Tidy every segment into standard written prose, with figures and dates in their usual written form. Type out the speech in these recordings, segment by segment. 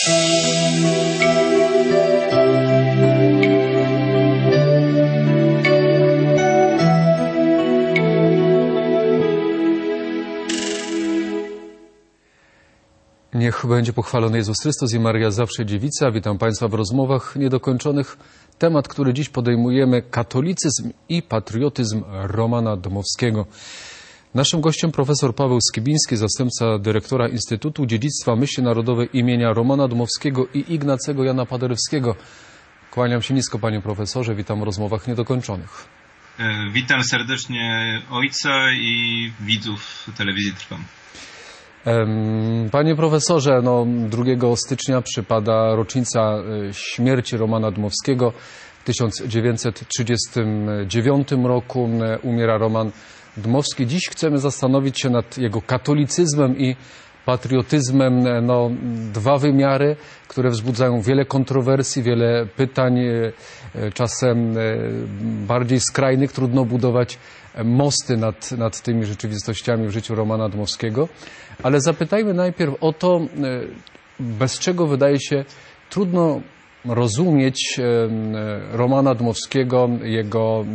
Niech będzie pochwalony Jezus Chrystus i Maryja zawsze dziewica. Witam Państwa w rozmowach niedokończonych. Temat, który dziś podejmujemy: katolicyzm i patriotyzm Romana Dmowskiego. Naszym gościem profesor Paweł Skibiński, zastępca dyrektora Instytutu Dziedzictwa Myśli Narodowej imienia Romana Dmowskiego i Ignacego Jana Paderewskiego. Kłaniam się nisko, panie profesorze, witam w rozmowach niedokończonych. Witam serdecznie ojca i widzów telewizji Trwam. Panie profesorze, 2 stycznia przypada rocznica śmierci Romana Dmowskiego. W 1939 roku umiera Roman Dmowski. Dziś chcemy zastanowić się nad jego katolicyzmem i patriotyzmem. Dwa wymiary, które wzbudzają wiele kontrowersji, wiele pytań, czasem bardziej skrajnych. Trudno budować mosty nad tymi rzeczywistościami w życiu Romana Dmowskiego. Ale zapytajmy najpierw o to, bez czego wydaje się trudno rozumieć Romana Dmowskiego, jego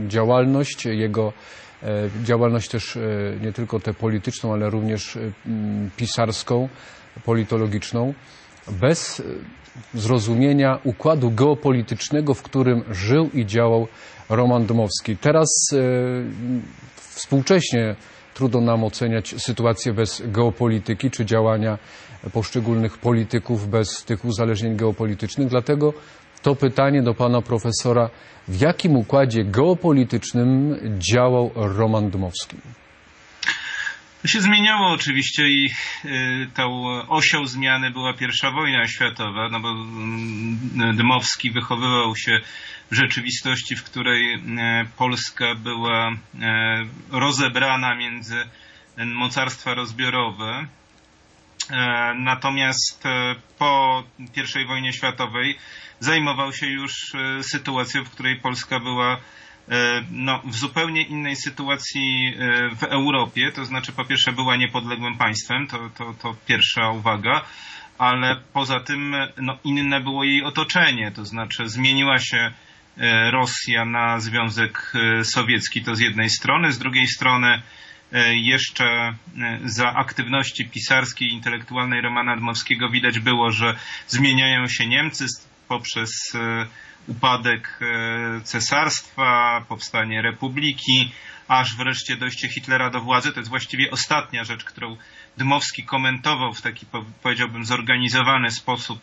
działalność też nie tylko tę polityczną, ale również pisarską, politologiczną, bez zrozumienia układu geopolitycznego, w którym żył i działał Roman Dmowski. Teraz współcześnie trudno nam oceniać sytuację bez geopolityki czy działania poszczególnych polityków bez tych uzależnień geopolitycznych. Dlatego to pytanie do pana profesora: w jakim układzie geopolitycznym działał Roman Dmowski? To się zmieniało oczywiście i tą osią zmiany była I wojna światowa, bo Dmowski wychowywał się w rzeczywistości, w której Polska była rozebrana między mocarstwa rozbiorowe. Natomiast po I wojnie światowej zajmował się już sytuacją, w której Polska była w zupełnie innej sytuacji w Europie. To znaczy, po pierwsze, była niepodległym państwem, to pierwsza uwaga, ale poza tym inne było jej otoczenie, to znaczy zmieniła się Rosja na Związek Sowiecki, to z jednej strony, z drugiej strony jeszcze za aktywności pisarskiej i intelektualnej Romana Dmowskiego widać było, że zmieniają się Niemcy poprzez upadek cesarstwa, powstanie republiki, aż wreszcie dojście Hitlera do władzy. To jest właściwie ostatnia rzecz, którą Dmowski komentował w taki, powiedziałbym, zorganizowany sposób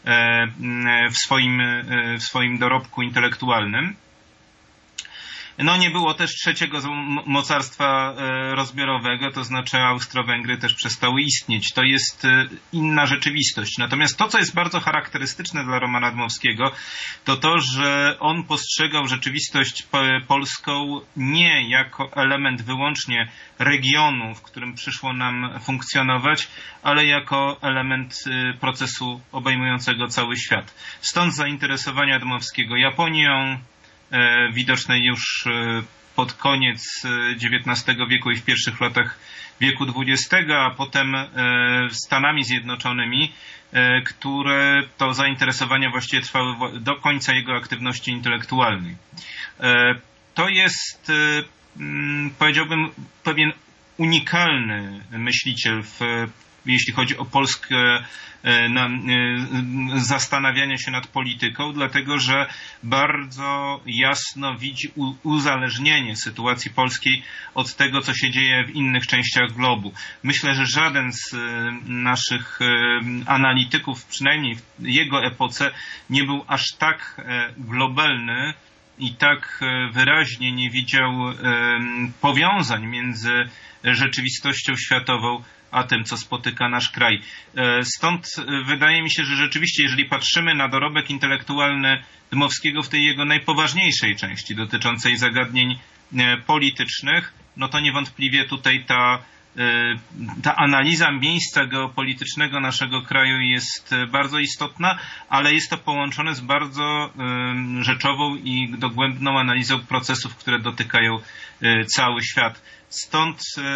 w swoim dorobku intelektualnym. Nie było też trzeciego mocarstwa rozbiorowego, to znaczy Austro-Węgry też przestały istnieć. To jest inna rzeczywistość. Natomiast to, co jest bardzo charakterystyczne dla Romana Dmowskiego, to, że on postrzegał rzeczywistość polską nie jako element wyłącznie regionu, w którym przyszło nam funkcjonować, ale jako element procesu obejmującego cały świat. Stąd zainteresowania Dmowskiego Japonią, widoczne już pod koniec XIX wieku i w pierwszych latach wieku XX, a potem Stanami Zjednoczonymi, które to zainteresowania właściwie trwały do końca jego aktywności intelektualnej. To jest, powiedziałbym, pewien unikalny myśliciel, jeśli chodzi o Polskę, zastanawianie się nad polityką, dlatego że bardzo jasno widzi uzależnienie sytuacji polskiej od tego, co się dzieje w innych częściach globu. Myślę, że żaden z naszych analityków, przynajmniej w jego epoce, nie był aż tak globalny i tak wyraźnie nie widział powiązań między rzeczywistością światową a tym, co spotyka nasz kraj. Stąd wydaje mi się, że rzeczywiście, jeżeli patrzymy na dorobek intelektualny Dmowskiego w tej jego najpoważniejszej części dotyczącej zagadnień politycznych, to niewątpliwie tutaj ta analiza miejsca geopolitycznego naszego kraju jest bardzo istotna, ale jest to połączone z bardzo rzeczową i dogłębną analizą procesów, które dotykają cały świat. Stąd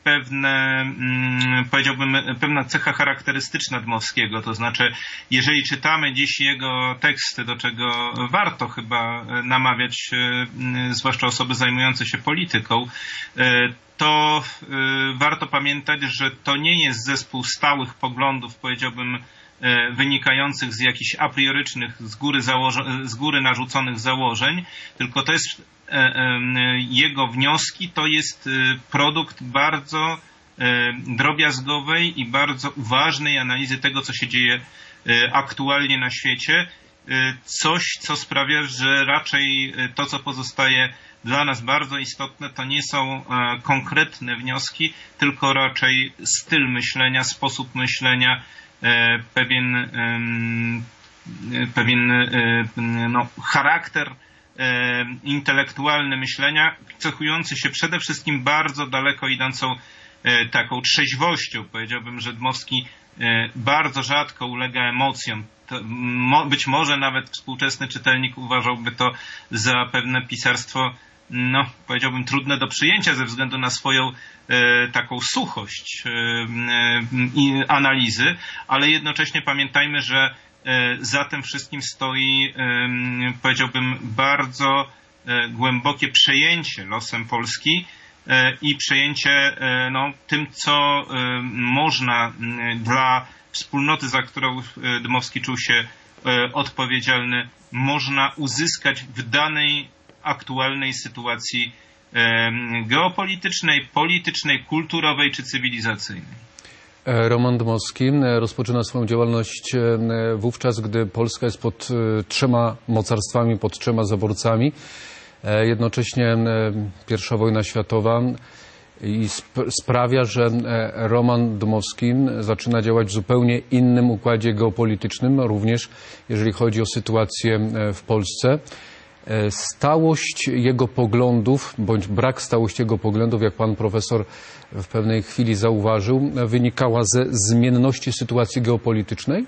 powiedziałbym, pewna cecha charakterystyczna Dmowskiego, to znaczy, jeżeli czytamy dziś jego teksty, do czego warto chyba namawiać, zwłaszcza osoby zajmujące się polityką, to warto pamiętać, że to nie jest zespół stałych poglądów, powiedziałbym, wynikających z jakichś a priorycznych, z góry narzuconych założeń, tylko to jest jego wnioski, to jest produkt bardzo drobiazgowej i bardzo uważnej analizy tego, co się dzieje aktualnie na świecie. Coś, co sprawia, że raczej to, co pozostaje dla nas bardzo istotne, to nie są konkretne wnioski, tylko raczej styl myślenia, sposób myślenia, pewien charakter intelektualny myślenia, cechujący się przede wszystkim bardzo daleko idącą taką trzeźwością. Powiedziałbym, że Dmowski bardzo rzadko ulega emocjom. Być może nawet współczesny czytelnik uważałby to za pewne pisarstwo, powiedziałbym, trudne do przyjęcia ze względu na swoją taką suchość analizy, ale jednocześnie pamiętajmy, że za tym wszystkim stoi, powiedziałbym, bardzo głębokie przejęcie losem Polski i przejęcie tym, co można dla wspólnoty, za którą Dmowski czuł się odpowiedzialny, można uzyskać w danej aktualnej sytuacji geopolitycznej, politycznej, kulturowej czy cywilizacyjnej. Roman Dmowski rozpoczyna swoją działalność wówczas, gdy Polska jest pod trzema mocarstwami, pod trzema zaborcami. Jednocześnie I wojna światowa i sprawia, że Roman Dmowski zaczyna działać w zupełnie innym układzie geopolitycznym, również jeżeli chodzi o sytuację w Polsce. Stałość jego poglądów, bądź brak stałości jego poglądów, jak pan profesor w pewnej chwili zauważył, wynikała ze zmienności sytuacji geopolitycznej?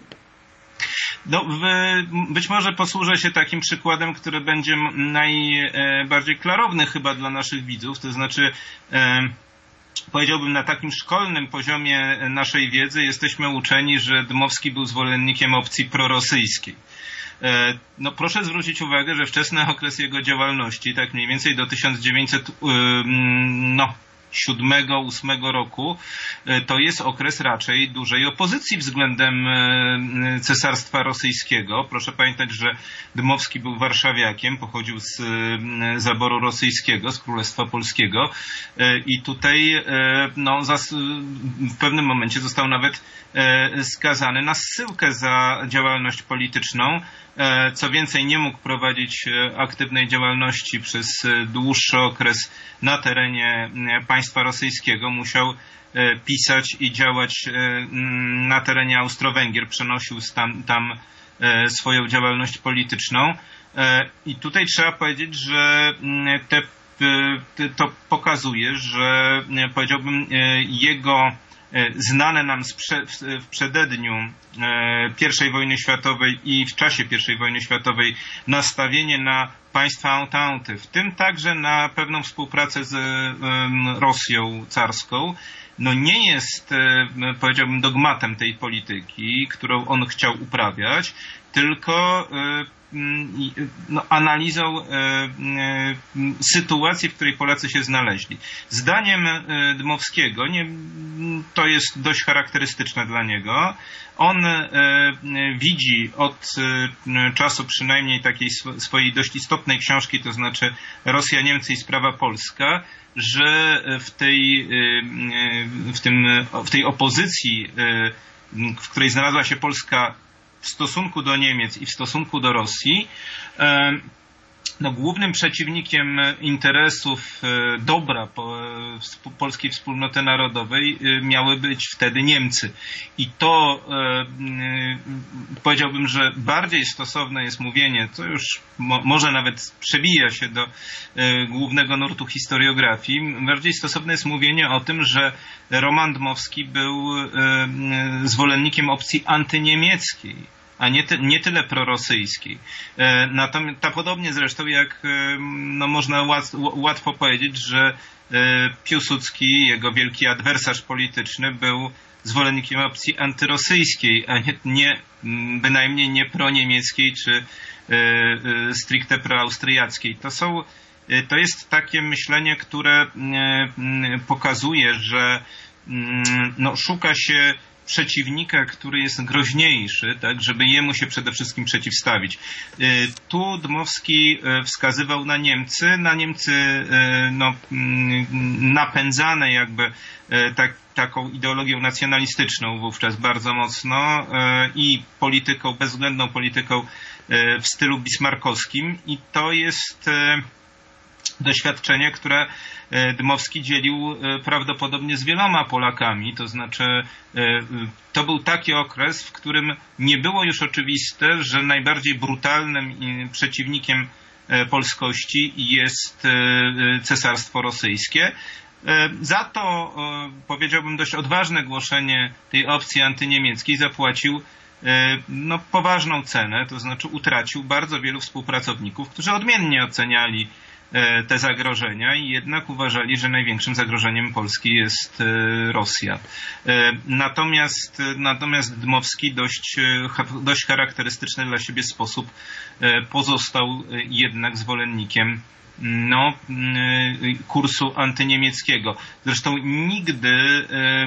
Być może posłużę się takim przykładem, który będzie najbardziej klarowny chyba dla naszych widzów, to znaczy powiedziałbym, na takim szkolnym poziomie naszej wiedzy jesteśmy uczeni, że Dmowski był zwolennikiem opcji prorosyjskiej. Proszę zwrócić uwagę, że wczesny okres jego działalności, tak mniej więcej do 1907-1908 roku, to jest okres raczej dużej opozycji względem Cesarstwa Rosyjskiego. Proszę pamiętać, że Dmowski był warszawiakiem, pochodził z zaboru rosyjskiego, z Królestwa Polskiego i tutaj w pewnym momencie został nawet skazany na zsyłkę za działalność polityczną. Co więcej, nie mógł prowadzić aktywnej działalności przez dłuższy okres na terenie państwa rosyjskiego. Musiał pisać i działać na terenie Austro-Węgier. Przenosił tam swoją działalność polityczną. I tutaj trzeba powiedzieć, że to pokazuje, że powiedziałbym, jego znane nam w przededniu I wojny światowej i w czasie I wojny światowej nastawienie na państwa entente, w tym także na pewną współpracę z Rosją carską, nie jest, powiedziałbym, dogmatem tej polityki, którą on chciał uprawiać, tylko analizą sytuacji, w której Polacy się znaleźli. Zdaniem Dmowskiego, to jest dość charakterystyczne dla niego, on widzi od czasu przynajmniej takiej swojej dość istotnej książki, to znaczy Rosja, Niemcy i sprawa polska, że w tej opozycji, w której znalazła się Polska w stosunku do Niemiec i w stosunku do Rosji, głównym przeciwnikiem interesów dobra polskiej wspólnoty narodowej miały być wtedy Niemcy. I to powiedziałbym, że bardziej stosowne jest mówienie, co już może nawet przebija się do głównego nurtu historiografii, bardziej stosowne jest mówienie o tym, że Roman Dmowski był zwolennikiem opcji antyniemieckiej. a nie tyle prorosyjskiej. Natomiast podobnie zresztą jak no można łatwo powiedzieć, że Piłsudski, jego wielki adwersarz polityczny, był zwolennikiem opcji antyrosyjskiej, a bynajmniej nie proniemieckiej czy stricte proaustriackiej. To jest takie myślenie, które pokazuje, że no, szuka się przeciwnika, który jest groźniejszy, tak, żeby jemu się przede wszystkim przeciwstawić. Tu Dmowski wskazywał na Niemcy no, napędzane jakby taką ideologią nacjonalistyczną wówczas bardzo mocno i bezwzględną polityką w stylu bismarckowskim, i to jest doświadczenie, które Dmowski dzielił prawdopodobnie z wieloma Polakami. To znaczy, to był taki okres, w którym nie było już oczywiste, że najbardziej brutalnym przeciwnikiem polskości jest Cesarstwo Rosyjskie. Za to, powiedziałbym, dość odważne głoszenie tej opcji antyniemieckiej zapłacił no, poważną cenę, to znaczy utracił bardzo wielu współpracowników, którzy odmiennie oceniali te zagrożenia i jednak uważali, że największym zagrożeniem Polski jest Rosja. Natomiast Dmowski dość charakterystyczny dla siebie sposób pozostał jednak zwolennikiem no, kursu antyniemieckiego. Zresztą nigdy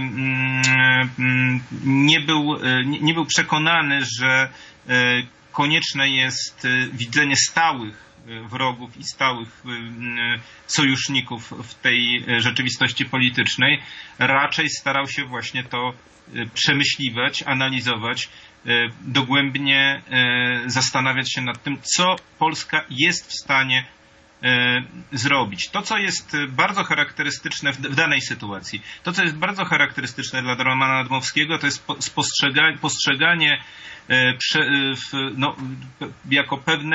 nie był przekonany, że konieczne jest widzenie stałych wrogów i stałych sojuszników w tej rzeczywistości politycznej. Raczej starał się właśnie to przemyśliwać, analizować, dogłębnie zastanawiać się nad tym, co Polska jest w stanie zrobić. To, co jest bardzo charakterystyczne w danej sytuacji, to, co jest bardzo charakterystyczne dla Romana Dmowskiego, to jest postrzeganie no, jako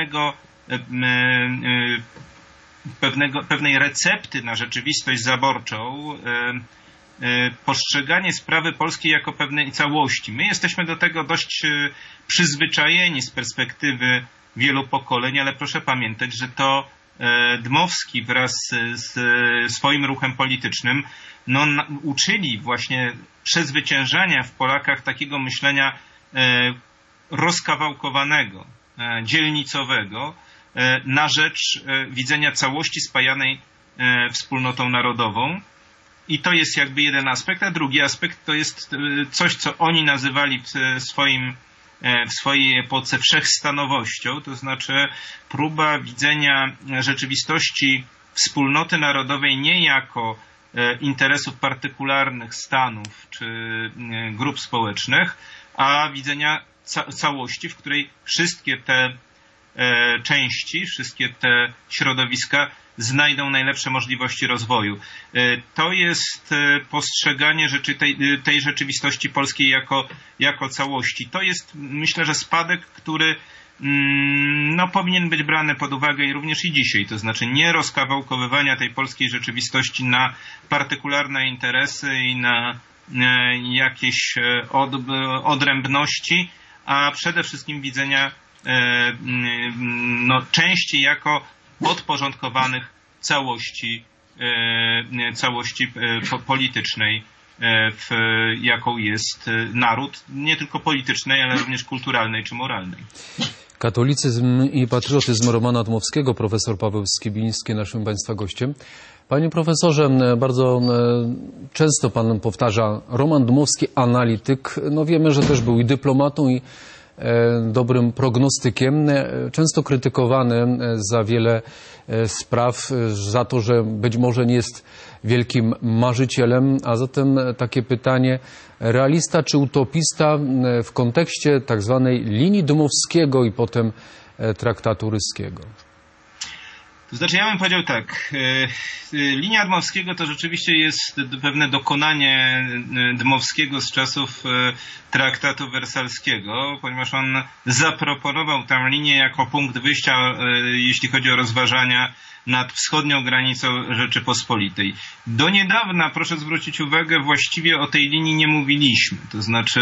pewnej recepty na rzeczywistość zaborczą, postrzeganie sprawy polskiej jako pewnej całości. My jesteśmy do tego dość przyzwyczajeni z perspektywy wielu pokoleń, ale proszę pamiętać, że to Dmowski wraz z swoim ruchem politycznym no, uczyli właśnie przezwyciężania w Polakach takiego myślenia rozkawałkowanego, dzielnicowego, na rzecz widzenia całości spajanej wspólnotą narodową. I to jest jakby jeden aspekt, a drugi aspekt to jest coś, co oni nazywali w swojej epoce wszechstanowością, to znaczy próba widzenia rzeczywistości wspólnoty narodowej nie jako interesów partykularnych stanów czy grup społecznych, a widzenia całości, w której wszystkie te części, wszystkie te środowiska znajdą najlepsze możliwości rozwoju. To jest postrzeganie tej rzeczywistości polskiej jako całości. To jest, myślę, że spadek, który no, powinien być brany pod uwagę również i dzisiaj. To znaczy nie rozkawałkowywania tej polskiej rzeczywistości na partykularne interesy i na jakieś odrębności, a przede wszystkim widzenia no, części jako podporządkowanych całości politycznej, jaką jest naród, nie tylko politycznej, ale również kulturalnej czy moralnej. Katolicyzm i patriotyzm Romana Dmowskiego, profesor Paweł Skibiński, naszym Państwa gościem. Panie profesorze, bardzo często Pan powtarza Roman Dmowski, analityk. No wiemy, że też był i dyplomatą, i dobrym prognostykiem, często krytykowany za wiele spraw, za to, że być może nie jest wielkim marzycielem, a zatem takie pytanie, realista czy utopista w kontekście tak zwanej linii Dmowskiego i potem traktatu ryskiego? Znaczy, ja bym powiedział tak. Linia Dmowskiego to rzeczywiście jest pewne dokonanie Dmowskiego z czasów traktatu wersalskiego, ponieważ on zaproponował tę linię jako punkt wyjścia, jeśli chodzi o rozważania nad wschodnią granicą Rzeczypospolitej. Do niedawna, proszę zwrócić uwagę, właściwie o tej linii nie mówiliśmy. To znaczy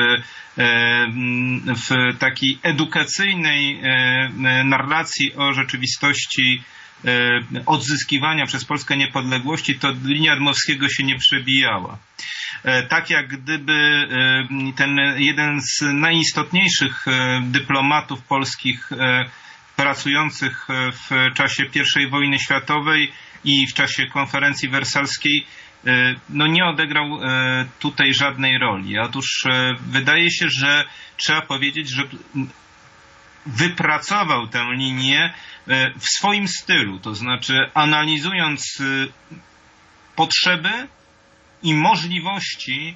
w takiej edukacyjnej narracji o rzeczywistości odzyskiwania przez Polskę niepodległości, to linia Dmowskiego się nie przebijała. Tak jak gdyby ten jeden z najistotniejszych dyplomatów polskich pracujących w czasie I wojny światowej i w czasie konferencji wersalskiej nie odegrał tutaj żadnej roli. Otóż wydaje się, że trzeba powiedzieć, że wypracował tę linię w swoim stylu, to znaczy analizując potrzeby i możliwości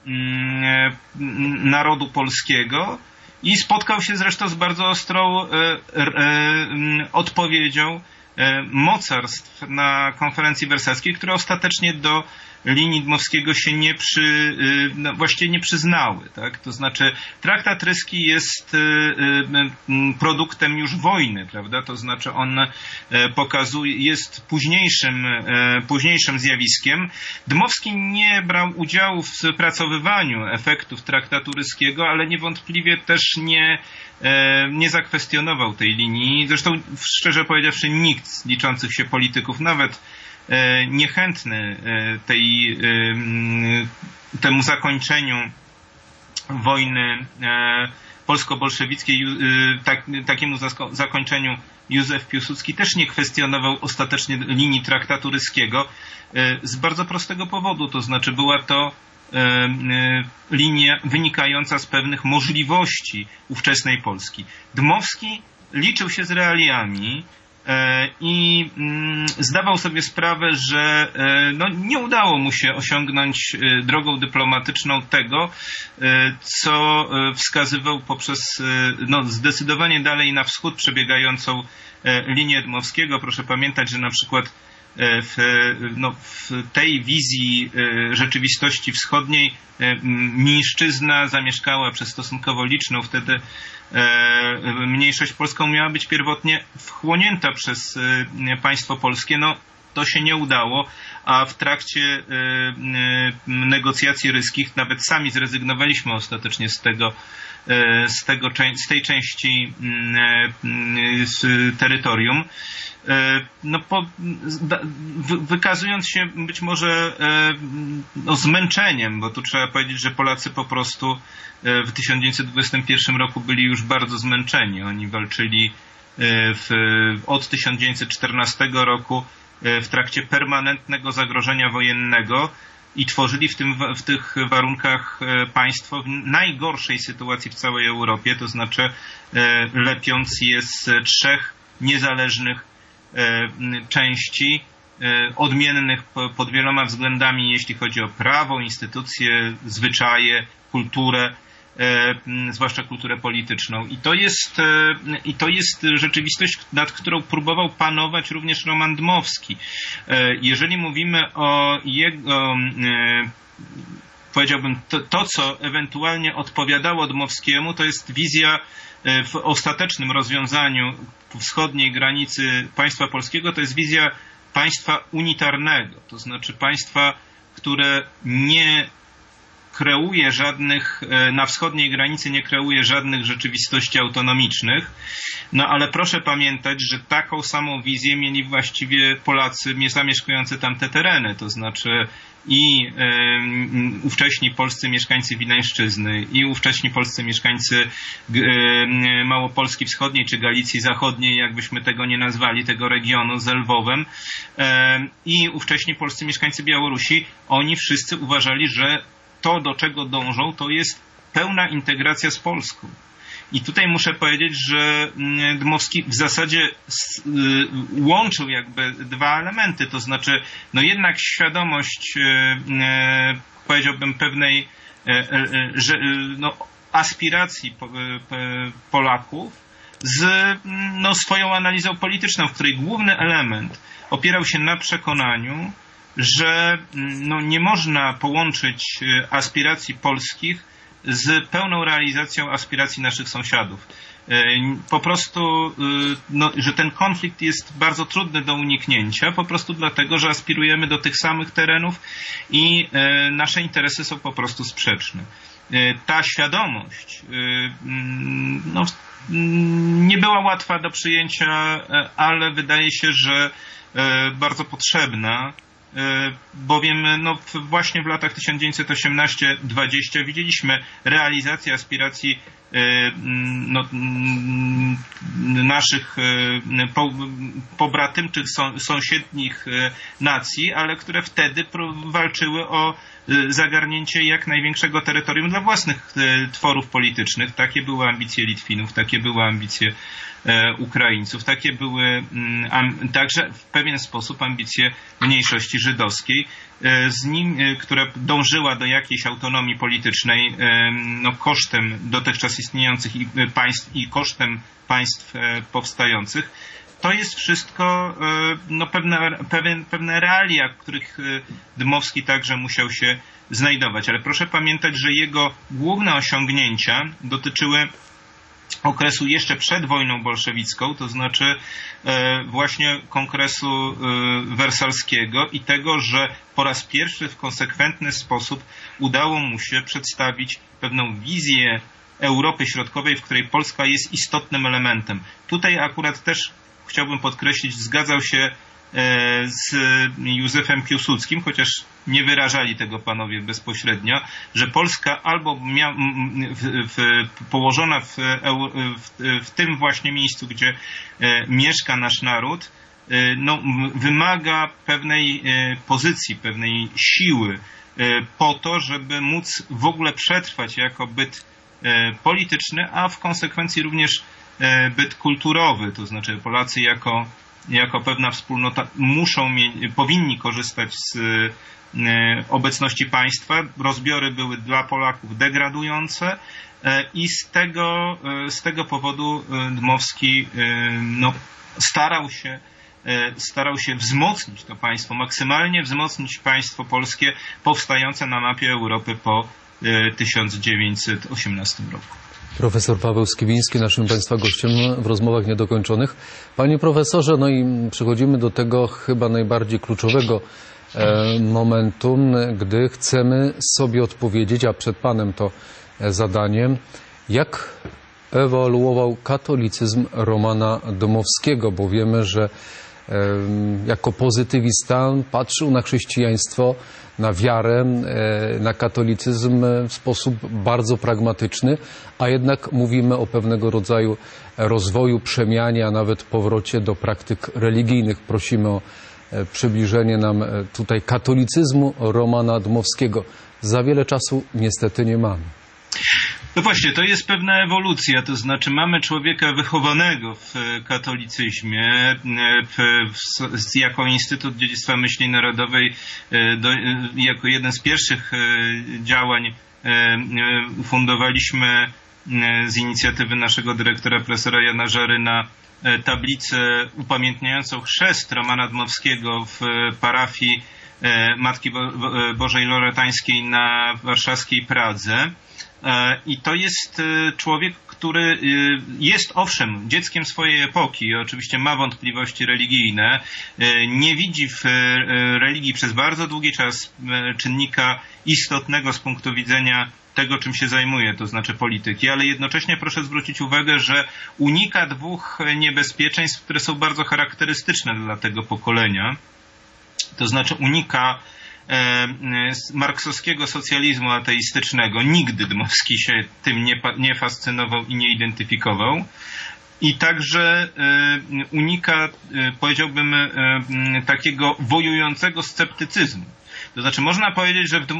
narodu polskiego i spotkał się zresztą z bardzo ostrą odpowiedzią mocarstw na konferencji wersalskiej, które ostatecznie do linii Dmowskiego się właściwie nie przyznały. Tak? To znaczy traktat ryski jest produktem już wojny, prawda? To znaczy on jest późniejszym zjawiskiem. Dmowski nie brał udziału w wypracowywaniu efektów traktatu ryskiego, ale niewątpliwie też nie zakwestionował tej linii. Zresztą, szczerze powiedziawszy, nikt z liczących się polityków, nawet niechętny temu zakończeniu wojny polsko-bolszewickiej, takiemu zakończeniu Józef Piłsudski też nie kwestionował ostatecznie linii traktatu ryskiego z bardzo prostego powodu, to znaczy była to linia wynikająca z pewnych możliwości ówczesnej Polski. Dmowski liczył się z realiami i zdawał sobie sprawę, że nie udało mu się osiągnąć drogą dyplomatyczną tego, co wskazywał poprzez zdecydowanie dalej na wschód przebiegającą linię Dmowskiego. Proszę pamiętać, że na przykład w tej wizji rzeczywistości wschodniej mniejszczyzna zamieszkała przez stosunkowo liczną wtedy mniejszość polską, miała być pierwotnie wchłonięta przez państwo polskie. To się nie udało, a w trakcie negocjacji ryskich nawet sami zrezygnowaliśmy ostatecznie z tej części terytorium. Wykazując się być może zmęczeniem, bo tu trzeba powiedzieć, że Polacy po prostu w 1921 roku byli już bardzo zmęczeni. Oni walczyli od 1914 roku w trakcie permanentnego zagrożenia wojennego i tworzyli w tych warunkach państwo w najgorszej sytuacji w całej Europie, to znaczy lepiąc je z trzech niezależnych części, odmiennych pod wieloma względami, jeśli chodzi o prawo, instytucje, zwyczaje, kulturę, zwłaszcza kulturę polityczną. I to jest rzeczywistość, nad którą próbował panować również Roman Dmowski. Jeżeli mówimy o jego, powiedziałbym, to co ewentualnie odpowiadało Dmowskiemu, to jest wizja w ostatecznym rozwiązaniu wschodniej granicy państwa polskiego, to jest wizja państwa unitarnego, to znaczy państwa, które nie kreuje na wschodniej granicy nie kreuje żadnych rzeczywistości autonomicznych. Ale proszę pamiętać, że taką samą wizję mieli właściwie Polacy zamieszkujący tamte tereny, to znaczy i ówcześni polscy mieszkańcy Wileńszczyzny, i ówcześni polscy mieszkańcy Małopolski Wschodniej, czy Galicji Zachodniej, jakbyśmy tego nie nazwali, tego regionu z Lwowem, i ówcześni polscy mieszkańcy Białorusi, oni wszyscy uważali, że to, do czego dążą, to jest pełna integracja z Polską. I tutaj muszę powiedzieć, że Dmowski w zasadzie łączył jakby dwa elementy, to znaczy jednak świadomość, powiedziałbym, pewnej aspiracji Polaków, z swoją analizą polityczną, w której główny element opierał się na przekonaniu, że nie można połączyć aspiracji polskich z pełną realizacją aspiracji naszych sąsiadów. Po prostu, że ten konflikt jest bardzo trudny do uniknięcia, po prostu dlatego, że aspirujemy do tych samych terenów i nasze interesy są po prostu sprzeczne. Ta świadomość nie była łatwa do przyjęcia, ale wydaje się, że bardzo potrzebna, bowiem właśnie w latach 1918-20 widzieliśmy realizację aspiracji naszych pobratymczych sąsiednich nacji, ale które wtedy walczyły o zagarnięcie jak największego terytorium dla własnych tworów politycznych. Takie były ambicje Litwinów, takie były ambicje Ukraińców, takie były także w pewien sposób ambicje mniejszości żydowskiej, która dążyła do jakiejś autonomii politycznej kosztem dotychczas istniejących państw i kosztem państw powstających. To jest wszystko pewne realia, w których Dmowski także musiał się znajdować. Ale proszę pamiętać, że jego główne osiągnięcia dotyczyły okresu jeszcze przed wojną bolszewicką, to znaczy właśnie Kongresu Wersalskiego i tego, że po raz pierwszy w konsekwentny sposób udało mu się przedstawić pewną wizję Europy Środkowej, w której Polska jest istotnym elementem. Tutaj akurat też chciałbym podkreślić, zgadzał się z Józefem Piłsudskim, chociaż nie wyrażali tego panowie bezpośrednio, że Polska albo położona w tym właśnie miejscu, gdzie mieszka nasz naród, wymaga pewnej pozycji, pewnej siły po to, żeby móc w ogóle przetrwać jako byt polityczny, a w konsekwencji również byt kulturowy, to znaczy Polacy jako pewna wspólnota powinni korzystać z obecności państwa. Rozbiory były dla Polaków degradujące i z tego powodu Dmowski starał się wzmocnić to państwo, maksymalnie wzmocnić państwo polskie powstające na mapie Europy po 1918 roku. Profesor Paweł Skibiński, naszym Państwa gościem w rozmowach niedokończonych. Panie profesorze, i przechodzimy do tego chyba najbardziej kluczowego momentu, gdy chcemy sobie odpowiedzieć, a przed Panem to zadanie, jak ewoluował katolicyzm Romana Dmowskiego, bo wiemy, że jako pozytywista patrzył na chrześcijaństwo, na wiarę, na katolicyzm w sposób bardzo pragmatyczny, a jednak mówimy o pewnego rodzaju rozwoju, przemianie, a nawet powrocie do praktyk religijnych. Prosimy o przybliżenie nam tutaj katolicyzmu Romana Dmowskiego. Za wiele czasu niestety nie mamy. No właśnie, to jest pewna ewolucja, to znaczy mamy człowieka wychowanego w katolicyzmie, jako Instytut Dziedzictwa Myśli Narodowej, jako jeden z pierwszych działań ufundowaliśmy z inicjatywy naszego dyrektora profesora Jana Żaryna tablicę upamiętniającą chrzest Romana Dmowskiego w parafii Matki Bożej Loretańskiej na warszawskiej Pradze. I to jest człowiek, który jest owszem dzieckiem swojej epoki, oczywiście ma wątpliwości religijne, nie widzi w religii przez bardzo długi czas czynnika istotnego z punktu widzenia tego, czym się zajmuje, to znaczy polityki, ale jednocześnie proszę zwrócić uwagę, że unika dwóch niebezpieczeństw, które są bardzo charakterystyczne dla tego pokolenia, to znaczy unika marksowskiego socjalizmu ateistycznego. Nigdy Dmowski się tym nie fascynował i nie identyfikował. I także unika, powiedziałbym, takiego wojującego sceptycyzmu. To znaczy można powiedzieć, że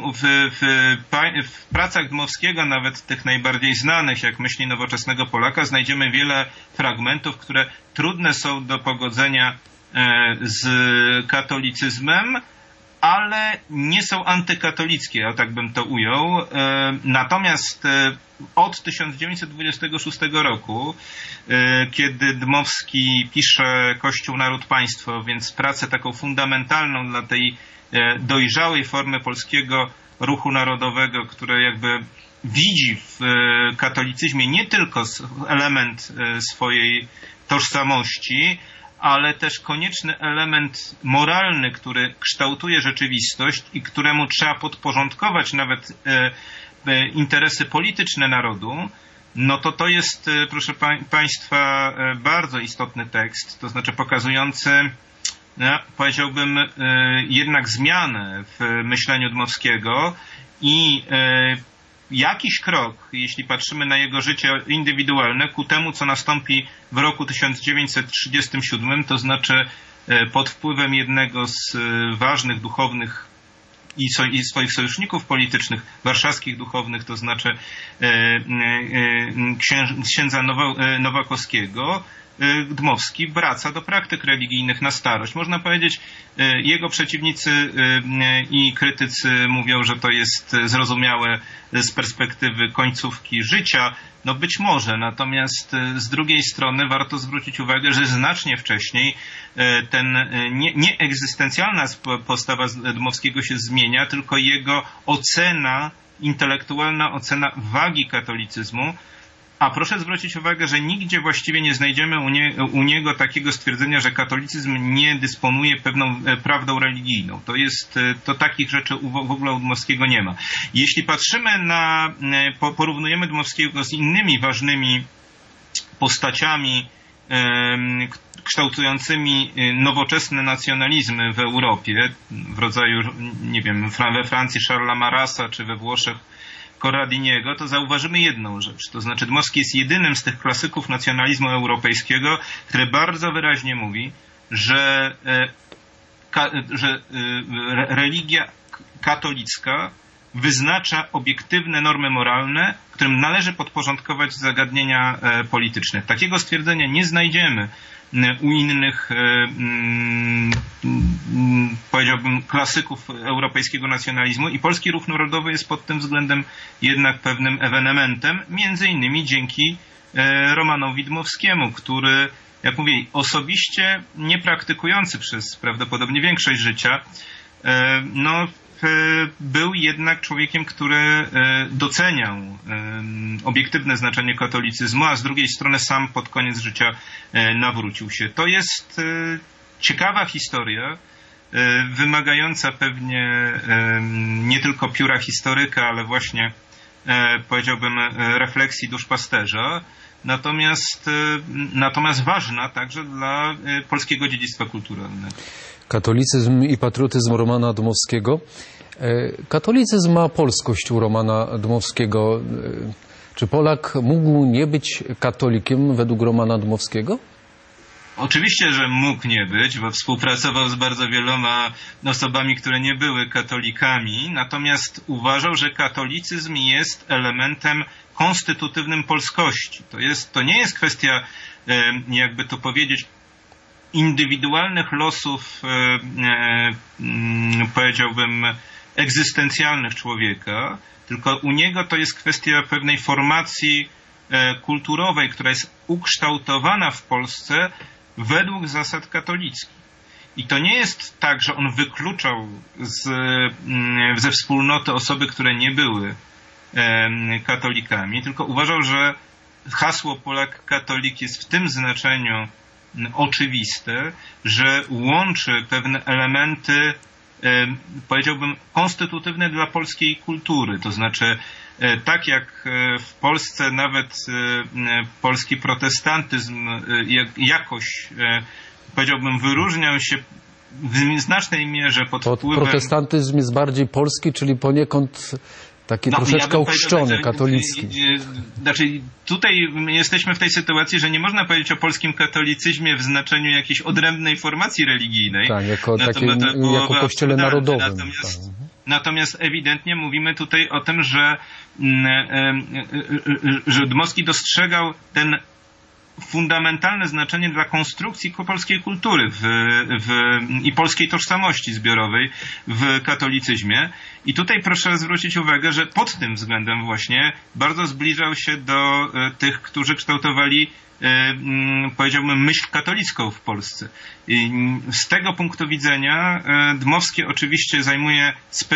w pracach Dmowskiego, nawet tych najbardziej znanych, jak Myśli nowoczesnego Polaka, znajdziemy wiele fragmentów, które trudne są do pogodzenia z katolicyzmem, ale nie są antykatolickie, ja tak bym to ujął. Natomiast od 1926 roku, kiedy Dmowski pisze Kościół, Naród, Państwo, więc pracę taką fundamentalną dla tej dojrzałej formy polskiego ruchu narodowego, które jakby widzi w katolicyzmie nie tylko element swojej tożsamości, ale też konieczny element moralny, który kształtuje rzeczywistość i któremu trzeba podporządkować nawet interesy polityczne narodu, no to jest, proszę Państwa, bardzo istotny tekst, to znaczy pokazujący, powiedziałbym, jednak zmianę w myśleniu Dmowskiego i jakiś krok, jeśli patrzymy na jego życie indywidualne, ku temu, co nastąpi w roku 1937, to znaczy pod wpływem jednego z ważnych duchownych i swoich sojuszników politycznych, warszawskich duchownych, to znaczy księdza Nowakowskiego, Dmowski wraca do praktyk religijnych na starość. Można powiedzieć, jego przeciwnicy i krytycy mówią, że to jest zrozumiałe z perspektywy końcówki życia. No być może, natomiast z drugiej strony warto zwrócić uwagę, że znacznie wcześniej ten nie egzystencjalna postawa Dmowskiego się zmienia, tylko jego ocena, intelektualna ocena wagi katolicyzmu. A proszę zwrócić uwagę, że nigdzie właściwie nie znajdziemy u niego takiego stwierdzenia, że katolicyzm nie dysponuje pewną prawdą religijną. To takich rzeczy w ogóle u Dmowskiego nie ma. Jeśli patrzymy porównujemy Dmowskiego z innymi ważnymi postaciami kształtującymi nowoczesne nacjonalizmy w Europie, w rodzaju, nie wiem, we Francji Charlesa Marasa, czy we Włoszech Corradiniego, to zauważymy jedną rzecz. To znaczy Dmowski jest jedynym z tych klasyków nacjonalizmu europejskiego, który bardzo wyraźnie mówi, że religia katolicka wyznacza obiektywne normy moralne, którym należy podporządkować zagadnienia polityczne. Takiego stwierdzenia nie znajdziemy u innych, powiedziałbym, klasyków europejskiego nacjonalizmu i polski ruch narodowy jest pod tym względem jednak pewnym ewenementem, między innymi dzięki Romanowi Dmowskiemu, który, jak mówię, osobiście nie praktykujący przez prawdopodobnie większość życia, był jednak człowiekiem, który doceniał obiektywne znaczenie katolicyzmu, a z drugiej strony sam pod koniec życia nawrócił się. To jest ciekawa historia, wymagająca pewnie nie tylko pióra historyka, ale właśnie, powiedziałbym, refleksji duszpasterza, natomiast ważna także dla polskiego dziedzictwa kulturalnego. Katolicyzm i patriotyzm Romana Dmowskiego. Katolicyzm ma polskość u Romana Dmowskiego. Czy Polak mógł nie być katolikiem według Romana Dmowskiego? Oczywiście, że mógł nie być, bo współpracował z bardzo wieloma osobami, które nie były katolikami, natomiast uważał, że katolicyzm jest elementem konstytutywnym polskości. To nie jest kwestia, jakby to powiedzieć, indywidualnych losów, powiedziałbym, egzystencjalnych człowieka, tylko u niego to jest kwestia pewnej formacji kulturowej, która jest ukształtowana w Polsce według zasad katolickich. I to nie jest tak, że on wykluczał ze wspólnoty osoby, które nie były katolikami, tylko uważał, że hasło Polak katolik jest w tym znaczeniu oczywiste, że łączy pewne elementy, powiedziałbym, konstytutywne dla polskiej kultury. To znaczy, tak jak w Polsce nawet polski protestantyzm jakoś, powiedziałbym, wyróżniał się w znacznej mierze pod wpływem... Protestantyzm jest bardziej polski, czyli poniekąd taki troszeczkę ochrzczony, katolicki. Znaczy, tutaj jesteśmy w tej sytuacji, że nie można powiedzieć o polskim katolicyzmie w znaczeniu jakiejś odrębnej formacji religijnej. Tak, jako kościele narodowym. Natomiast ewidentnie mówimy tutaj o tym, że Dmowski dostrzegał ten fundamentalne znaczenie dla konstrukcji polskiej kultury i polskiej tożsamości zbiorowej w katolicyzmie. I tutaj proszę zwrócić uwagę, że pod tym względem właśnie bardzo zbliżał się do tych, którzy kształtowali, powiedziałbym, myśl katolicką w Polsce. I z tego punktu widzenia Dmowski oczywiście zajmuje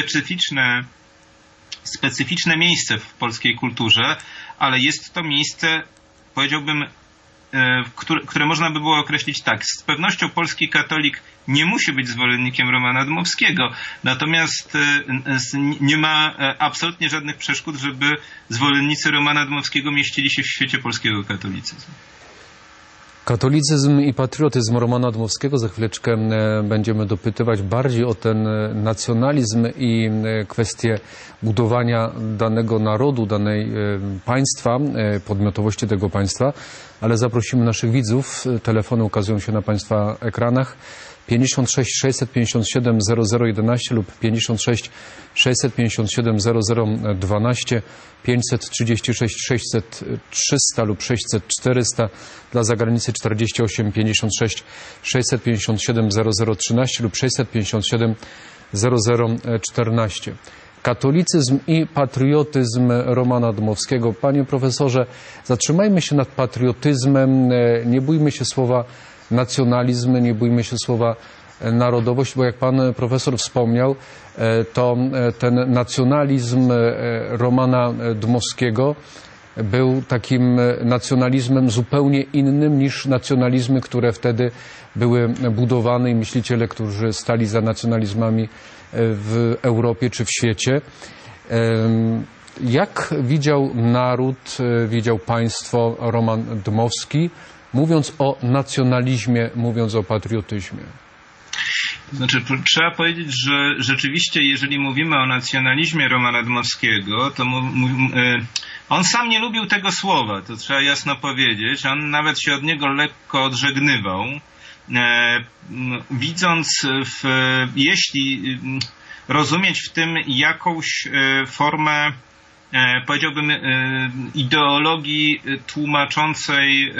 specyficzne miejsce w polskiej kulturze, ale jest to miejsce, powiedziałbym, które można by było określić tak. Z pewnością polski katolik nie musi być zwolennikiem Romana Dmowskiego, natomiast nie ma absolutnie żadnych przeszkód, żeby zwolennicy Romana Dmowskiego mieścili się w świecie polskiego katolicyzmu. Katolicyzm i patriotyzm Romana Dmowskiego. Za chwileczkę będziemy dopytywać bardziej o ten nacjonalizm i kwestię budowania danego narodu, danej państwa, podmiotowości tego państwa, ale zaprosimy naszych widzów. Telefony ukazują się na Państwa ekranach. 56 657 0011 lub 56 657 0012, 536 600 300 lub 600 400, dla zagranicy 48 56 657 0013 lub 657 0014. Katolicyzm i patriotyzm Romana Dmowskiego. Panie profesorze, zatrzymajmy się nad patriotyzmem, nie bójmy się słowa nacjonalizm, nie bójmy się słowa narodowość, bo jak pan profesor wspomniał, to ten nacjonalizm Romana Dmowskiego był takim nacjonalizmem zupełnie innym niż nacjonalizmy, które wtedy były budowane i myśliciele, którzy stali za nacjonalizmami w Europie czy w świecie. Jak widział naród, widział państwo Roman Dmowski, mówiąc o nacjonalizmie, mówiąc o patriotyzmie? Znaczy, trzeba powiedzieć, że rzeczywiście, jeżeli mówimy o nacjonalizmie Romana Dmowskiego, to on sam nie lubił tego słowa, to trzeba jasno powiedzieć. On nawet się od niego lekko odżegnywał, widząc, jeśli rozumieć w tym jakąś formę, powiedziałbym, ideologii tłumaczącej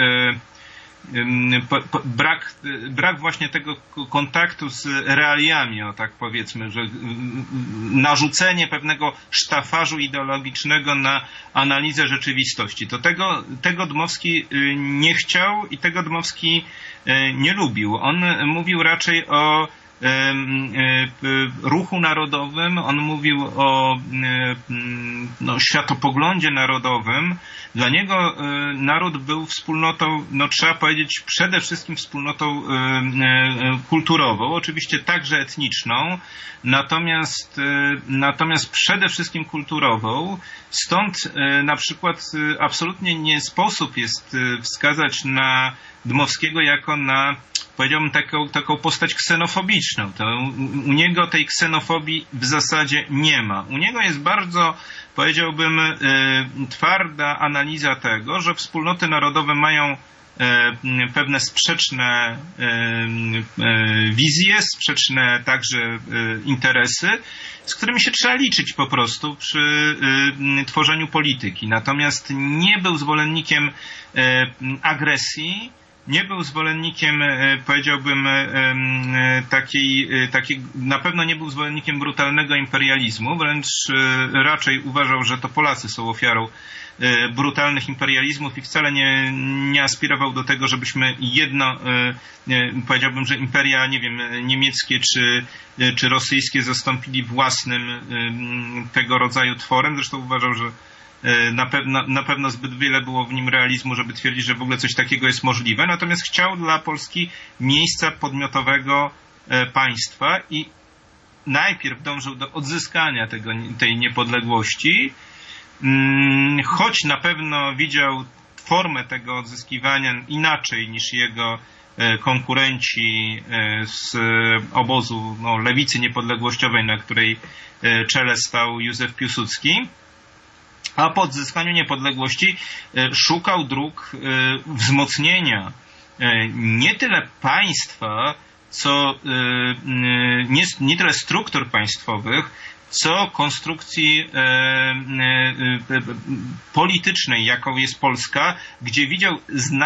brak właśnie tego kontaktu z realiami, o tak powiedzmy, że narzucenie pewnego sztafażu ideologicznego na analizę rzeczywistości. To tego Dmowski nie chciał i tego Dmowski nie lubił. On mówił raczej o ruchu narodowym, on mówił o światopoglądzie narodowym. Dla niego naród był wspólnotą, trzeba powiedzieć, przede wszystkim wspólnotą kulturową, oczywiście także etniczną, natomiast przede wszystkim kulturową. Stąd na przykład absolutnie nie sposób jest wskazać na Dmowskiego jako na, powiedziałbym, taką postać ksenofobiczną. To u niego tej ksenofobii w zasadzie nie ma. U niego jest bardzo, powiedziałbym, twarda analiza tego, że wspólnoty narodowe mają pewne sprzeczne wizje, sprzeczne także interesy, z którymi się trzeba liczyć po prostu przy tworzeniu polityki. Natomiast nie był zwolennikiem agresji, nie był zwolennikiem, powiedziałbym, na pewno nie był zwolennikiem brutalnego imperializmu, wręcz raczej uważał, że to Polacy są ofiarą brutalnych imperializmów i wcale nie aspirował do tego, żebyśmy powiedziałbym, że imperia, nie wiem, niemieckie czy rosyjskie zastąpili własnym tego rodzaju tworem. Zresztą uważał, że na pewno zbyt wiele było w nim realizmu, żeby twierdzić, że w ogóle coś takiego jest możliwe. Natomiast chciał dla Polski miejsca podmiotowego państwa i najpierw dążył do odzyskania tej niepodległości, choć na pewno widział formę tego odzyskiwania inaczej niż jego konkurenci z obozu lewicy niepodległościowej, na której czele stał Józef Piłsudski. A po odzyskaniu niepodległości szukał dróg wzmocnienia nie tyle państwa, co nie tyle struktur państwowych, co konstrukcji politycznej, jaką jest Polska, gdzie widział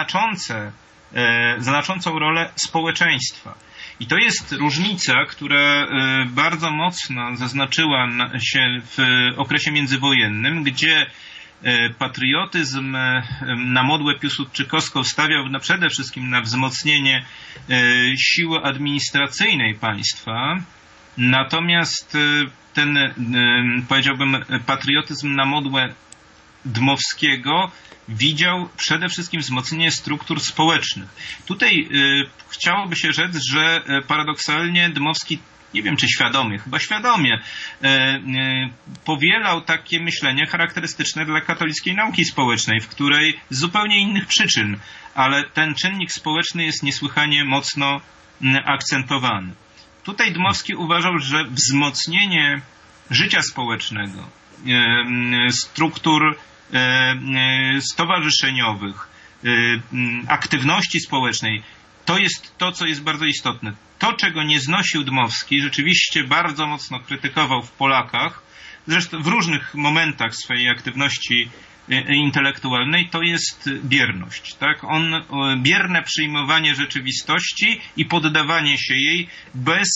znaczącą rolę społeczeństwa. I to jest różnica, która bardzo mocno zaznaczyła się w okresie międzywojennym, gdzie patriotyzm na modłę piłsudczykowską stawiał przede wszystkim na wzmocnienie siły administracyjnej państwa, natomiast ten, powiedziałbym, patriotyzm na modłę Dmowskiego widział przede wszystkim wzmocnienie struktur społecznych. Tutaj chciałoby się rzec, że paradoksalnie Dmowski, nie wiem czy świadomie, chyba świadomie, powielał takie myślenie charakterystyczne dla katolickiej nauki społecznej, w której z zupełnie innych przyczyn, ale ten czynnik społeczny jest niesłychanie mocno akcentowany. Tutaj Dmowski uważał, że wzmocnienie życia społecznego, struktur stowarzyszeniowych, aktywności społecznej, to jest to, co jest bardzo istotne. To, czego nie znosił Dmowski, rzeczywiście bardzo mocno krytykował w Polakach, zresztą w różnych momentach swojej aktywności intelektualnej, to jest bierność. Tak? Bierne przyjmowanie rzeczywistości i poddawanie się jej bez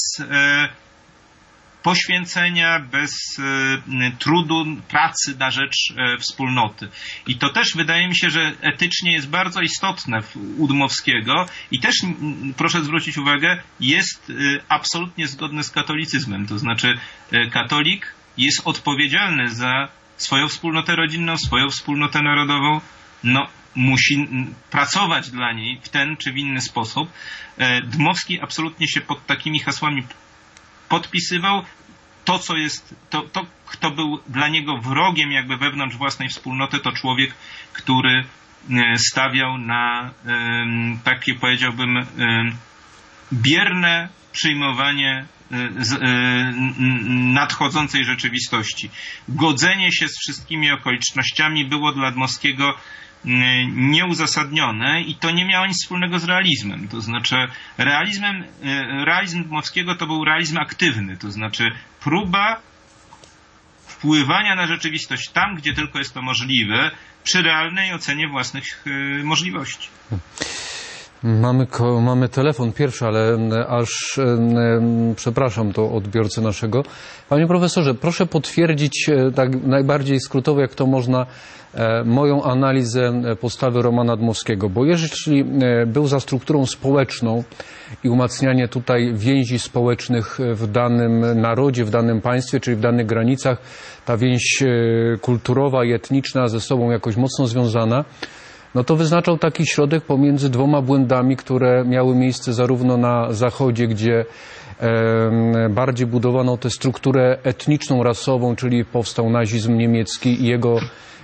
poświęcenia, bez trudu, pracy na rzecz wspólnoty. I to też wydaje mi się, że etycznie jest bardzo istotne u Dmowskiego i też, proszę zwrócić uwagę, jest absolutnie zgodne z katolicyzmem. To znaczy katolik jest odpowiedzialny za swoją wspólnotę rodzinną, swoją wspólnotę narodową, musi pracować dla niej w ten czy w inny sposób. Dmowski absolutnie się pod takimi hasłami podpisywał. To, co jest, to, kto był dla niego wrogiem jakby wewnątrz własnej wspólnoty, to człowiek, który stawiał na takie, powiedziałbym, bierne przyjmowanie nadchodzącej rzeczywistości. Godzenie się z wszystkimi okolicznościami było dla Dmowskiego nieuzasadnione i to nie miało nic wspólnego z realizmem. To znaczy realizm Dmowskiego to był realizm aktywny, to znaczy próba wpływania na rzeczywistość tam, gdzie tylko jest to możliwe, przy realnej ocenie własnych możliwości. Mamy telefon pierwszy, ale aż przepraszam to odbiorcę naszego. Panie profesorze, proszę potwierdzić tak najbardziej skrótowo, jak to można, moją analizę postawy Romana Dmowskiego, bo jeżeli był za strukturą społeczną i umacnianie tutaj więzi społecznych w danym narodzie, w danym państwie, czyli w danych granicach, ta więź kulturowa i etniczna ze sobą jakoś mocno związana, no to wyznaczał taki środek pomiędzy dwoma błędami, które miały miejsce zarówno na Zachodzie, gdzie bardziej budowano tę strukturę etniczną, rasową, czyli powstał nazizm niemiecki i jego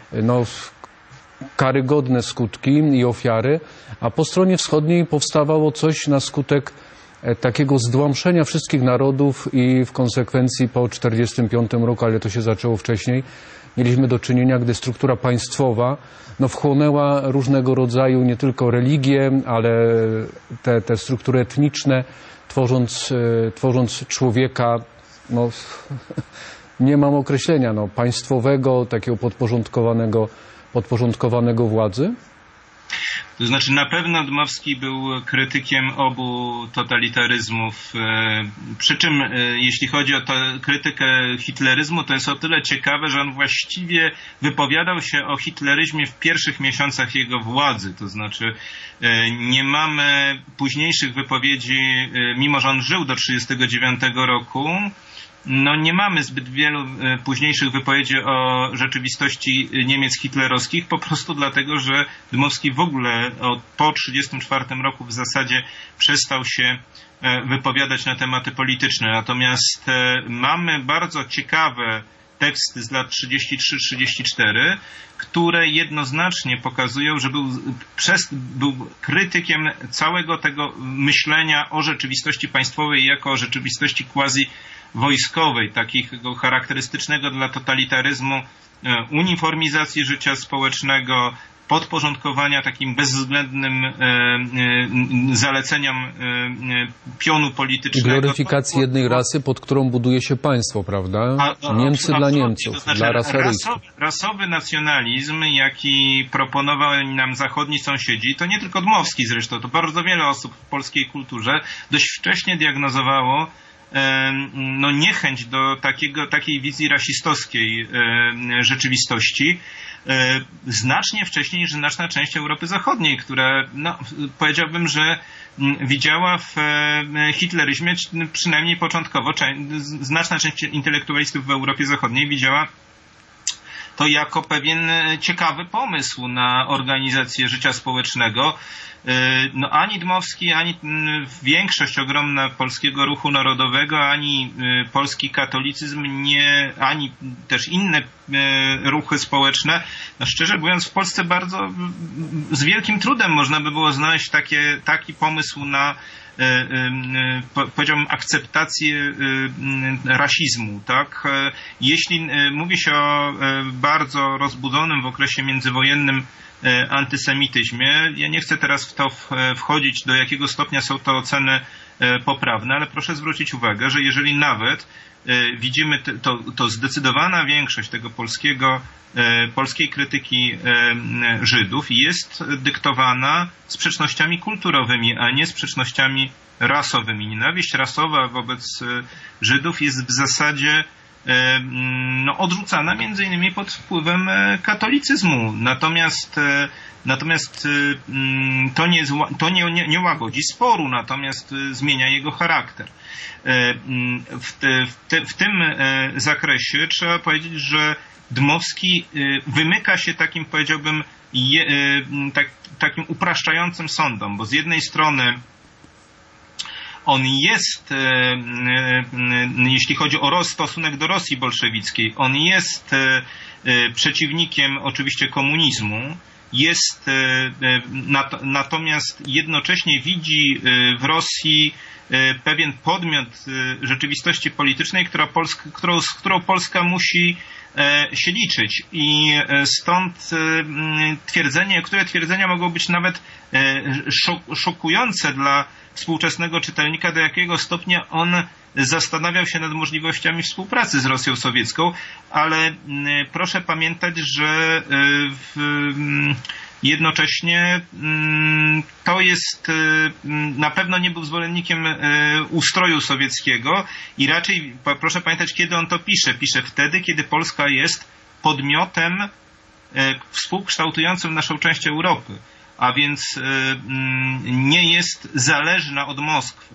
karygodne skutki i ofiary, a po stronie wschodniej powstawało coś na skutek takiego zdłamszenia wszystkich narodów i w konsekwencji po 1945 roku, ale to się zaczęło wcześniej, mieliśmy do czynienia, gdy struktura państwowa wchłonęła różnego rodzaju nie tylko religie, ale te struktury etniczne, tworząc człowieka, nie mam określenia, państwowego, takiego podporządkowanego władzy. To znaczy na pewno Dmowski był krytykiem obu totalitaryzmów, przy czym jeśli chodzi o krytykę hitleryzmu, to jest o tyle ciekawe, że on właściwie wypowiadał się o hitleryzmie w pierwszych miesiącach jego władzy, to znaczy nie mamy późniejszych wypowiedzi, mimo że on żył do 1939 roku, nie mamy zbyt wielu późniejszych wypowiedzi o rzeczywistości Niemiec hitlerowskich, po prostu dlatego, że Dmowski w ogóle po 1934 roku w zasadzie przestał się wypowiadać na tematy polityczne. Natomiast mamy bardzo ciekawe teksty z lat 33-34, które jednoznacznie pokazują, że był krytykiem całego tego myślenia o rzeczywistości państwowej jako o rzeczywistości quasi-wojskowej, takiego charakterystycznego dla totalitaryzmu uniformizacji życia społecznego, podporządkowania takim bezwzględnym zaleceniom pionu politycznego. I gloryfikacji jednej rasy, pod którą buduje się państwo, prawda? Niemcy dla Niemców, to znaczy dla ras aryjskich. Rasowy nacjonalizm, jaki proponowali nam zachodni sąsiedzi, to nie tylko Dmowski zresztą, to bardzo wiele osób w polskiej kulturze dość wcześnie diagnozowało niechęć do takiej wizji rasistowskiej rzeczywistości, znacznie wcześniej niż znaczna część Europy Zachodniej, która, powiedziałbym, że widziała w hitleryzmie, przynajmniej początkowo, znaczna część intelektualistów w Europie Zachodniej widziała to jako pewien ciekawy pomysł na organizację życia społecznego. Ani Dmowski, ani większość ogromna polskiego ruchu narodowego, ani polski katolicyzm, ani też inne ruchy społeczne, szczerze mówiąc w Polsce bardzo z wielkim trudem można by było znaleźć taki pomysł na powiedziałbym akceptację rasizmu, tak? Jeśli mówi się o bardzo rozbudzonym w okresie międzywojennym antysemityzmie, ja nie chcę teraz w to wchodzić, do jakiego stopnia są to oceny poprawne, ale proszę zwrócić uwagę, że jeżeli nawet widzimy to zdecydowana większość tego polskiej krytyki Żydów jest dyktowana sprzecznościami kulturowymi, a nie sprzecznościami rasowymi. Nienawiść rasowa wobec Żydów jest w zasadzie odrzucana między innymi pod wpływem katolicyzmu. Natomiast to nie łagodzi sporu, natomiast zmienia jego charakter. W tym zakresie trzeba powiedzieć, że Dmowski wymyka się takim, powiedziałbym, takim upraszczającym sądom, bo z jednej strony on jest, jeśli chodzi o stosunek do Rosji bolszewickiej, on jest przeciwnikiem oczywiście komunizmu, natomiast jednocześnie widzi w Rosji pewien podmiot rzeczywistości politycznej, z którą Polska musi się liczyć. I stąd które twierdzenia mogą być nawet szokujące dla współczesnego czytelnika, do jakiego stopnia on zastanawiał się nad możliwościami współpracy z Rosją sowiecką, ale proszę pamiętać, że jednocześnie to jest, na pewno nie był zwolennikiem ustroju sowieckiego i raczej proszę pamiętać, kiedy on to pisze. Pisze wtedy, kiedy Polska jest podmiotem współkształtującym naszą część Europy, a więc nie jest zależna od Moskwy.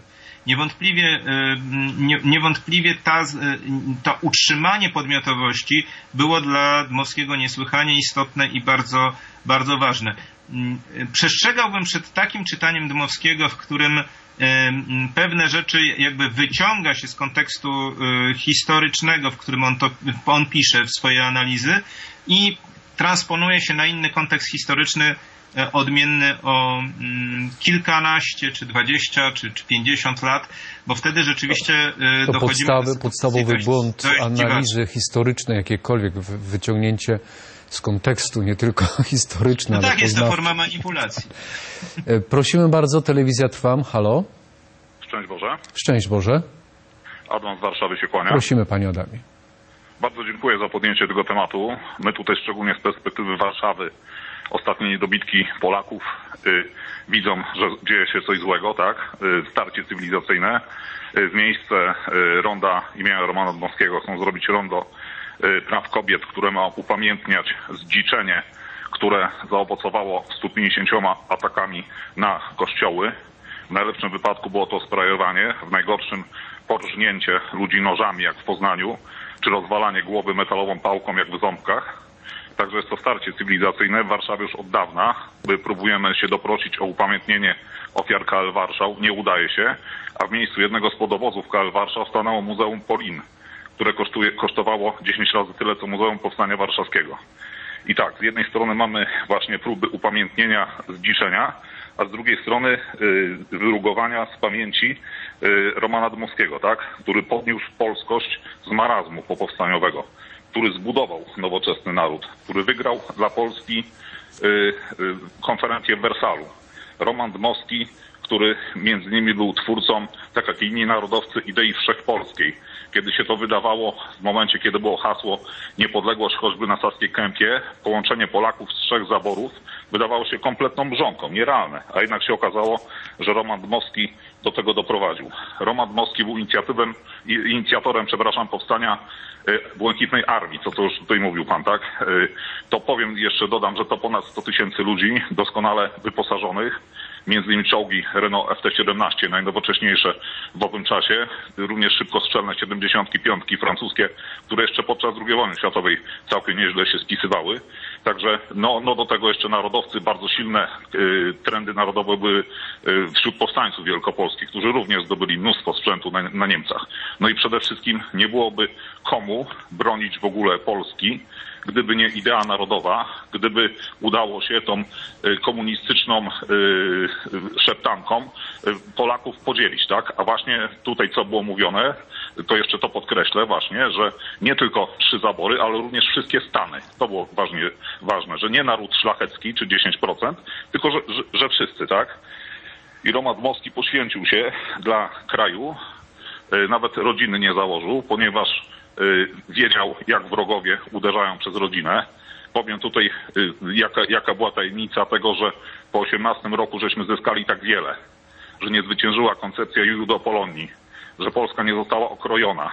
Niewątpliwie to utrzymanie podmiotowości było dla Dmowskiego niesłychanie istotne i bardzo, bardzo ważne. Przestrzegałbym przed takim czytaniem Dmowskiego, w którym pewne rzeczy jakby wyciąga się z kontekstu historycznego, w którym on pisze w swojej analizy i transponuje się na inny kontekst historyczny, odmienny o kilkanaście, czy 20, czy 50 lat, bo wtedy rzeczywiście to dochodzimy do podstawowy błąd analizy historycznej, jakiekolwiek wyciągnięcie z kontekstu, nie tylko historyczne. No tak, jest to forma manipulacji. Prosimy bardzo, telewizja Trwam, halo. Szczęść Boże. Szczęść Boże. Adam z Warszawy się kłania. Prosimy, panie Adamie. Bardzo dziękuję za podjęcie tego tematu. My tutaj szczególnie z perspektywy Warszawy ostatnie niedobitki Polaków widzą, że dzieje się coś złego, tak? Starcie cywilizacyjne. W miejsce ronda imienia Romana Dmowskiego chcą zrobić rondo praw kobiet, które ma upamiętniać zdziczenie, które zaowocowało 150 atakami na kościoły. W najlepszym wypadku było to sprayowanie, w najgorszym porżnięcie ludzi nożami, jak w Poznaniu, czy rozwalanie głowy metalową pałką, jak w Ząbkach. Także jest to starcie cywilizacyjne. W Warszawie już od dawna próbujemy się doprosić o upamiętnienie ofiar KL Warszał. Nie udaje się. A w miejscu jednego z podowozów KL Warszał stanęło Muzeum Polin, które kosztowało 10 razy tyle, co Muzeum Powstania Warszawskiego. I tak, z jednej strony mamy właśnie próby upamiętnienia zdziczenia, a z drugiej strony wyrugowania z pamięci Romana Dmowskiego, tak? Który podniósł polskość z marazmu popowstaniowego, który zbudował nowoczesny naród, który wygrał dla Polski konferencję w Wersalu. Roman Dmowski, który między innymi był twórcą, tak jak inni narodowcy, idei wszechpolskiej. Kiedy się to wydawało, w momencie, kiedy było hasło niepodległość choćby na Saskiej Kępie, połączenie Polaków z 3 zaborów wydawało się kompletną mrzonką, nierealne. A jednak się okazało, że Roman Dmowski do tego doprowadził. Roman Dmowski był inicjatorem powstania Błękitnej Armii, co już tutaj mówił pan, tak? To powiem, jeszcze dodam, że to ponad 100 000 ludzi doskonale wyposażonych, między innymi czołgi Renault FT-17, najnowocześniejsze w owym czasie, również szybkostrzelne 75 francuskie, które jeszcze podczas II wojny światowej całkiem nieźle się spisywały. Także no do tego jeszcze narodowcy, bardzo silne trendy narodowe były wśród powstańców wielkopolskich, którzy również zdobyli mnóstwo sprzętu na Niemcach. No i przede wszystkim nie byłoby komu bronić w ogóle Polski, gdyby nie idea narodowa, gdyby udało się tą komunistyczną szeptanką Polaków podzielić, tak? A właśnie tutaj co było mówione, to jeszcze to podkreślę właśnie, że nie tylko 3 zabory, ale również wszystkie stany. To było ważne, że nie naród szlachecki czy 10%, tylko że wszyscy, tak? I Roman Dmowski poświęcił się dla kraju, nawet rodziny nie założył, ponieważ wiedział, jak wrogowie uderzają przez rodzinę. Powiem tutaj, jaka była tajemnica tego, że po 18 roku żeśmy zyskali tak wiele, że nie zwyciężyła koncepcja Judopolonii, że Polska nie została okrojona.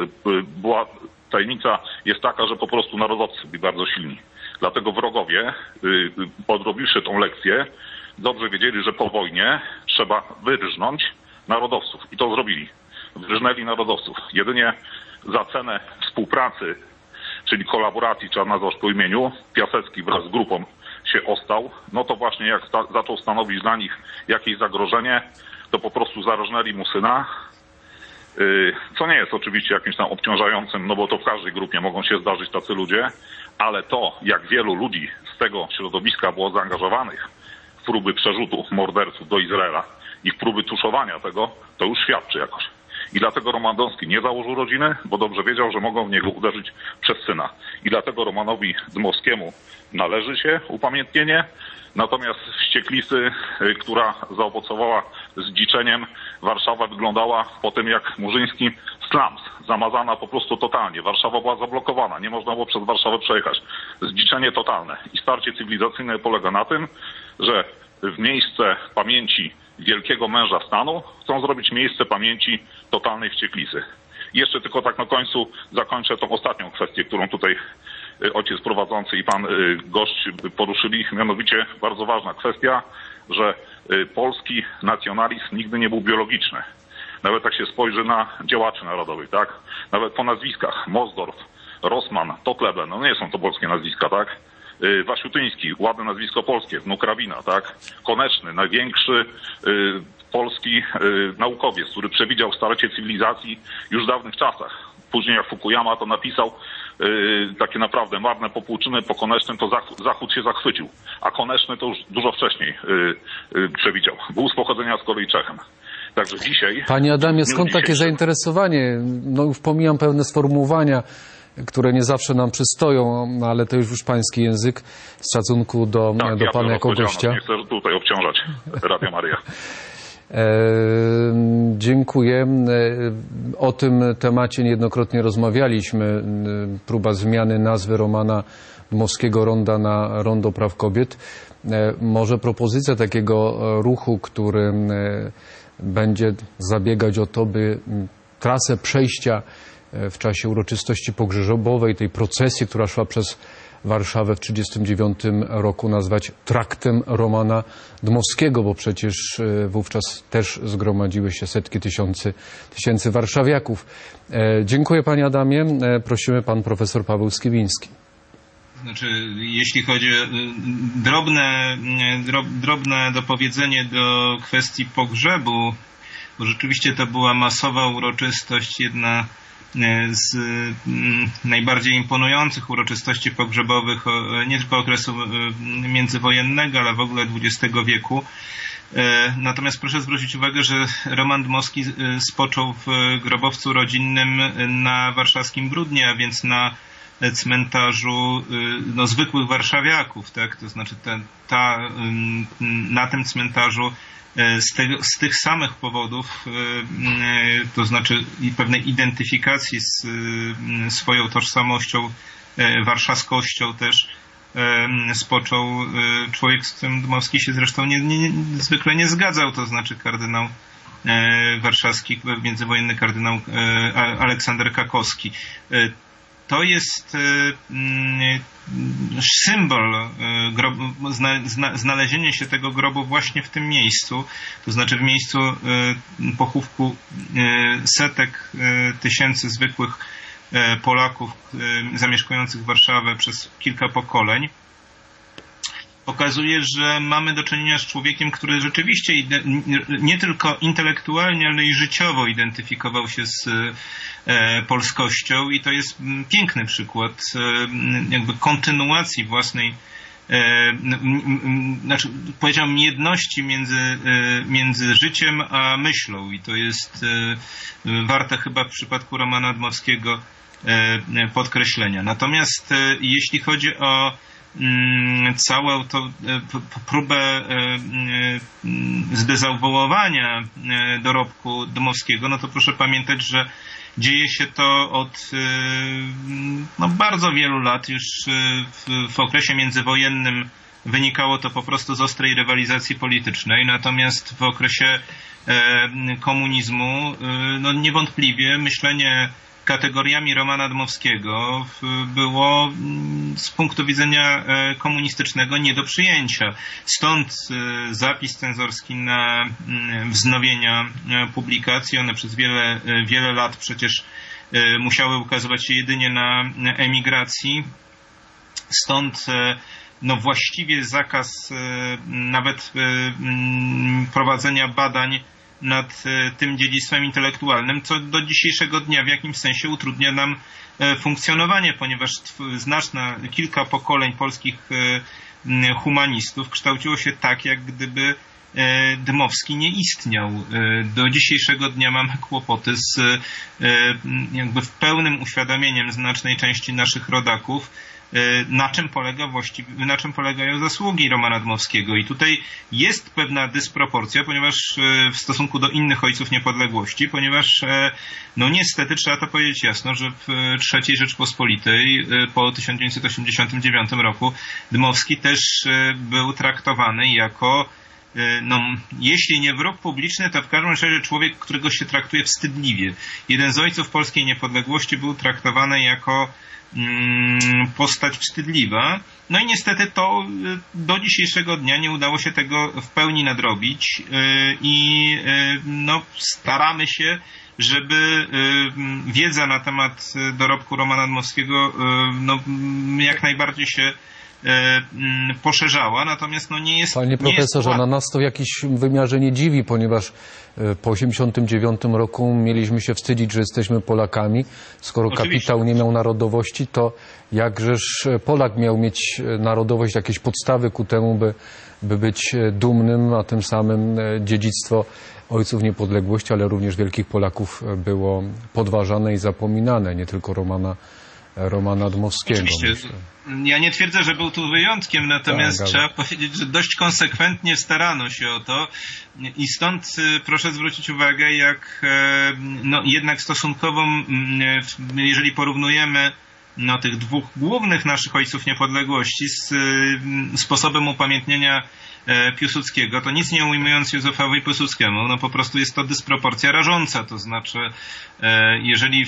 Tajemnica jest taka, że po prostu narodowcy byli bardzo silni. Dlatego wrogowie, podrobiwszy tą lekcję, dobrze wiedzieli, że po wojnie trzeba wyrżnąć narodowców. I to zrobili. Wyrżnęli narodowców. Jedynie za cenę współpracy, czyli kolaboracji, trzeba nazwać po imieniu, Piasecki wraz z grupą się ostał, no to właśnie jak zaczął stanowić dla nich jakieś zagrożenie, to po prostu zarżnęli mu syna, co nie jest oczywiście jakimś tam obciążającym, no bo to w każdej grupie mogą się zdarzyć tacy ludzie, ale to, jak wielu ludzi z tego środowiska było zaangażowanych w próby przerzutu morderców do Izraela i w próby tuszowania tego, to już świadczy jakoś. I dlatego Roman Dmowski nie założył rodziny, bo dobrze wiedział, że mogą w niego uderzyć przez syna. I dlatego Romanowi Dmowskiemu należy się upamiętnienie. Natomiast wścieklicy, która zaowocowała zdziczeniem, Warszawa wyglądała po tym jak murzyński slums, zamazana po prostu totalnie. Warszawa była zablokowana, nie można było przez Warszawę przejechać. Zdziczenie totalne. I starcie cywilizacyjne polega na tym, że w miejsce pamięci wielkiego męża stanu chcą zrobić miejsce pamięci totalnej wścieklicy. I jeszcze tylko tak na końcu zakończę tą ostatnią kwestię, którą tutaj ojciec prowadzący i pan gość poruszyli, mianowicie bardzo ważna kwestia, że polski nacjonalizm nigdy nie był biologiczny. Nawet jak się spojrzy na działaczy narodowych, tak? Nawet po nazwiskach Mosdorf, Rossmann, Totleben, no nie są to polskie nazwiska, tak? Wasiutyński, ładne nazwisko polskie, wnuk rabina, tak? Koneczny, największy polski naukowiec, który przewidział starcie cywilizacji już w dawnych czasach. Później jak Fukuyama to napisał, takie naprawdę marne popłuczyny po Konecznym, to Zachód się zachwycił. A Koneczny to już dużo wcześniej przewidział. Był z pochodzenia z kolei Czechem. Także dzisiaj... Panie Adamie, skąd takie zainteresowanie? No już pomijam pewne sformułowania, które nie zawsze nam przystoją, no ale to już pański język z szacunku do pana jako gościa. Nie chcę tutaj obciążać Radio Maryja. Dziękuję. O tym temacie niejednokrotnie rozmawialiśmy. Próba zmiany nazwy Romana Dmowskiego Ronda na Rondo Praw Kobiet. Może propozycja takiego ruchu, który będzie zabiegać o to, by trasę przejścia w czasie uroczystości pogrzebowej, tej procesji, która szła przez Warszawę w 1939 roku, nazwać traktem Romana Dmowskiego, bo przecież wówczas też zgromadziły się setki tysięcy warszawiaków. Dziękuję panie Adamie. Prosimy pan profesor Paweł Skibiński. Znaczy, jeśli chodzi o drobne dopowiedzenie do kwestii pogrzebu, bo rzeczywiście to była masowa uroczystość, jedna z najbardziej imponujących uroczystości pogrzebowych nie tylko okresu międzywojennego, ale w ogóle XX wieku. Natomiast proszę zwrócić uwagę, że Roman Dmowski spoczął w grobowcu rodzinnym na warszawskim Brudnie, a więc na cmentarzu no, zwykłych warszawiaków, tak? To znaczy na tym cmentarzu z tych samych powodów, to znaczy i pewnej identyfikacji z swoją tożsamością, warszawskością też, spoczął człowiek, z którym Dmowski się zresztą zwykle nie zgadzał, to znaczy kardynał warszawski, międzywojenny kardynał Aleksander Kakowski. To jest symbol znalezienia się tego grobu właśnie w tym miejscu, to znaczy w miejscu pochówku setek tysięcy zwykłych Polaków zamieszkujących Warszawę przez kilka pokoleń. Pokazuje, że mamy do czynienia z człowiekiem, który rzeczywiście nie tylko intelektualnie, ale i życiowo identyfikował się z polskością i to jest piękny przykład jakby kontynuacji własnej, znaczy powiedziałbym jedności między życiem a myślą i to jest warte chyba w przypadku Romana Dmowskiego podkreślenia. Natomiast jeśli chodzi o całą tą próbę zdezawuowania dorobku Dmowskiego, no to proszę pamiętać, że dzieje się to od no, bardzo wielu lat. Już w okresie międzywojennym wynikało to po prostu z ostrej rywalizacji politycznej, natomiast w okresie komunizmu no, niewątpliwie myślenie kategoriami Romana Dmowskiego było z punktu widzenia komunistycznego nie do przyjęcia. Stąd zapis cenzorski na wznowienia publikacji. One przez wiele lat przecież musiały ukazywać się jedynie na emigracji. Stąd no właściwie zakaz nawet prowadzenia badań nad tym dziedzictwem intelektualnym, co do dzisiejszego dnia w jakimś sensie utrudnia nam funkcjonowanie, ponieważ kilka pokoleń polskich humanistów kształciło się tak, jak gdyby Dmowski nie istniał. Do dzisiejszego dnia mamy kłopoty z jakby w pełnym uświadomieniem znacznej części naszych rodaków, na czym polegają zasługi Romana Dmowskiego. I tutaj jest pewna dysproporcja, ponieważ w stosunku do innych ojców niepodległości, ponieważ no niestety trzeba to powiedzieć jasno, że w III Rzeczpospolitej po 1989 roku Dmowski też był traktowany jako no, jeśli nie wróg publiczny, to w każdym razie człowiek, którego się traktuje wstydliwie. Jeden z ojców polskiej niepodległości był traktowany jako postać wstydliwa. No i niestety to do dzisiejszego dnia nie udało się tego w pełni nadrobić i no, staramy się, żeby wiedza na temat dorobku Romana Dmowskiego no, jak najbardziej się poszerzała, natomiast no nie jest... Panie profesorze, na nas to w jakimś wymiarze nie dziwi, ponieważ po 1989 roku mieliśmy się wstydzić, że jesteśmy Polakami. Skoro kapitał nie miał narodowości, to jakżeż Polak miał mieć narodowość, jakieś podstawy ku temu, by być dumnym, a tym samym dziedzictwo ojców niepodległości, ale również wielkich Polaków było podważane i zapominane, nie tylko Romana Dmowskiego. Oczywiście. Ja nie twierdzę, że był tu wyjątkiem, natomiast tak, trzeba powiedzieć, że dość konsekwentnie starano się o to i stąd proszę zwrócić uwagę, jak no, jednak stosunkowo, jeżeli porównujemy no, tych dwóch głównych naszych ojców niepodległości z sposobem upamiętnienia Piłsudskiego, to nic nie ujmując Józefowi Piłsudskiemu, no po prostu jest to dysproporcja rażąca, to znaczy jeżeli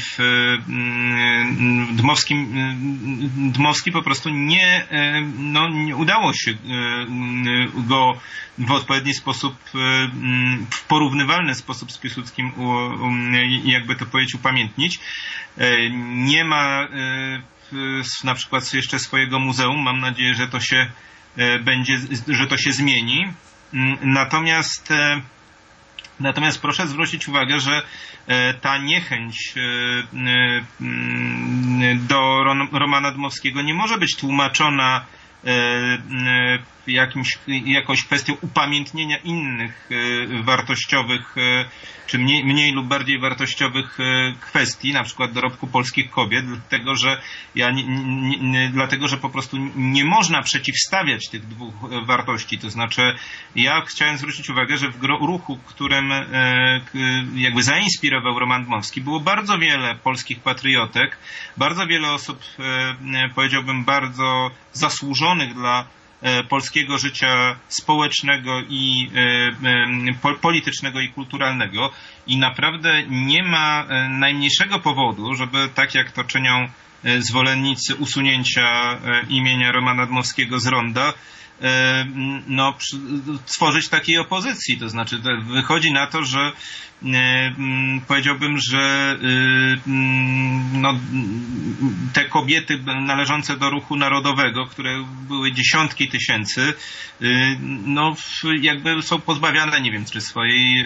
Dmowski po prostu nie udało się go w odpowiedni sposób, w porównywalny sposób z Piłsudskim jakby to powiedzieć upamiętnić. Nie ma na przykład jeszcze swojego muzeum, mam nadzieję, że to się zmieni. Natomiast proszę zwrócić uwagę, że ta niechęć do Romana Dmowskiego nie może być tłumaczona jakąś kwestią upamiętnienia innych wartościowych czy mniej lub bardziej wartościowych kwestii, na przykład dorobku polskich kobiet, dlatego że po prostu nie można przeciwstawiać tych dwóch wartości. To znaczy, ja chciałem zwrócić uwagę, że w ruchu, którym jakby zainspirował Roman Dmowski, było bardzo wiele polskich patriotek, bardzo wiele osób, powiedziałbym, bardzo zasłużonych dla polskiego życia społecznego i politycznego i kulturalnego i naprawdę nie ma najmniejszego powodu, żeby tak jak to czynią zwolennicy usunięcia imienia Romana Dmowskiego z ronda, tworzyć takiej opozycji. To znaczy wychodzi na to, że powiedziałbym, że te kobiety należące do ruchu narodowego, które były dziesiątki tysięcy, jakby są pozbawiane, nie wiem, czy swojej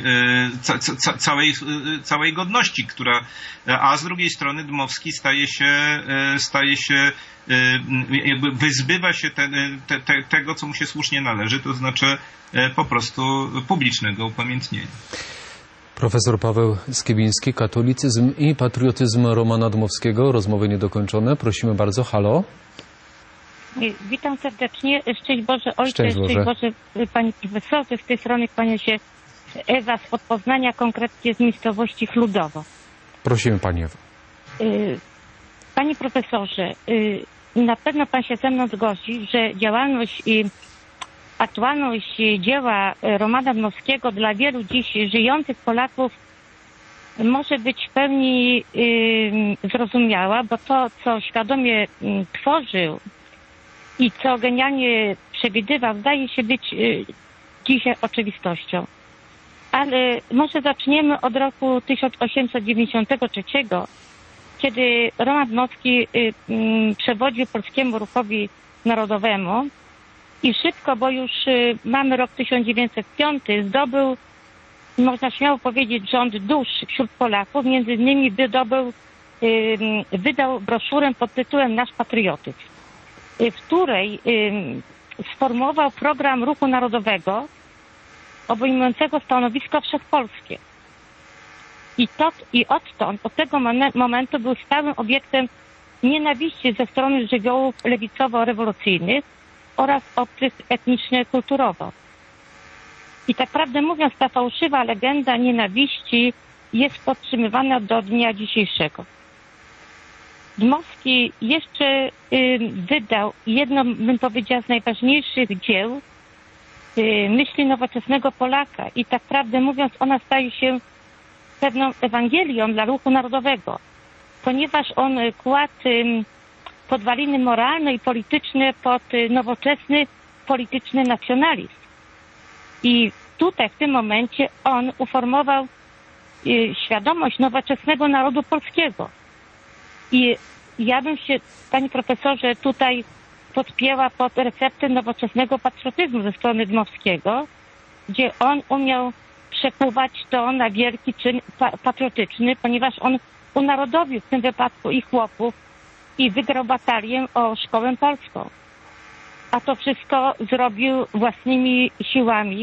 całej godności, a z drugiej strony Dmowski staje się jakby wyzbywa się tego, co mu się słusznie należy, to znaczy po prostu publicznego upamiętnienia. Profesor Paweł Skiebiński, katolicyzm i patriotyzm Romana Dmowskiego. Rozmowy niedokończone. Prosimy bardzo. Halo. Witam serdecznie. Szczęść Boże Ojcze, szczęść Boże Pani Profesorze. Z tej strony kłania się Ewa z Poznania, konkretnie z miejscowości Chludowo. Prosimy Pani Ewo. Panie Profesorze, na pewno Pan się ze mną zgodzi, że działalność i aktualność dzieła Romana Dmowskiego dla wielu dziś żyjących Polaków może być w pełni zrozumiała, bo to, co świadomie tworzył i co genialnie przewidywał, zdaje się być dzisiaj oczywistością. Ale może zaczniemy od roku 1893, kiedy Roman Dmowski przewodził Polskiemu Ruchowi Narodowemu i szybko, bo już mamy rok 1905, zdobył, można śmiało powiedzieć, rząd dusz wśród Polaków. Między innymi wydał broszurę pod tytułem Nasz patriotyzm, w której sformułował program ruchu narodowego obejmującego stanowisko wszechpolskie. I odtąd, od tego momentu był stałym obiektem nienawiści ze strony żywiołów lewicowo-rewolucyjnych oraz obcych etnicznie-kulturowo. I tak prawdę mówiąc, ta fałszywa legenda nienawiści jest podtrzymywana do dnia dzisiejszego. Dmowski jeszcze wydał jedno, bym powiedziała, z najważniejszych dzieł myśli nowoczesnego Polaka i tak prawdę mówiąc, ona staje się pewną Ewangelią dla ruchu narodowego, ponieważ on kładł podwaliny moralne i polityczne pod nowoczesny polityczny nacjonalizm. I tutaj w tym momencie on uformował świadomość nowoczesnego narodu polskiego. I ja bym się, panie profesorze, tutaj podpięła pod receptę nowoczesnego patriotyzmu ze strony Dmowskiego, gdzie on umiał przekuwać to na wielki czyn patriotyczny, ponieważ on unarodowił w tym wypadku i chłopów i wygrał batalię o szkołę polską. A to wszystko zrobił własnymi siłami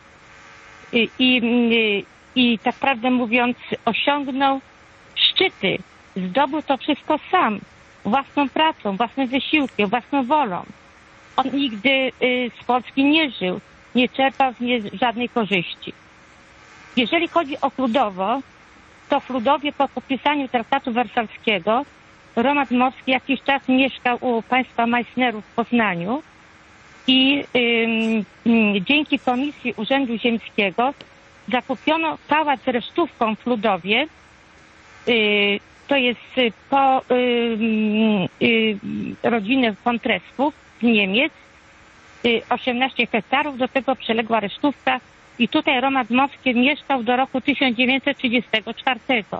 i tak prawdę mówiąc osiągnął szczyty. Zdobył to wszystko sam, własną pracą, własnym wysiłkiem, własną wolą. On nigdy z Polski nie żył, nie czerpał z niej żadnej korzyści. Jeżeli chodzi o Chludowo, to w Chludowie po podpisaniu traktatu wersalskiego Roman Dmowski jakiś czas mieszkał u państwa Meissnerów w Poznaniu i dzięki Komisji Urzędu Ziemskiego zakupiono pałac z resztówką w Chludowie. To jest po rodziny von Trespów z Niemiec, 18 hektarów, do tego przyległa resztówka i tutaj Roman Dmowski mieszkał do roku 1934.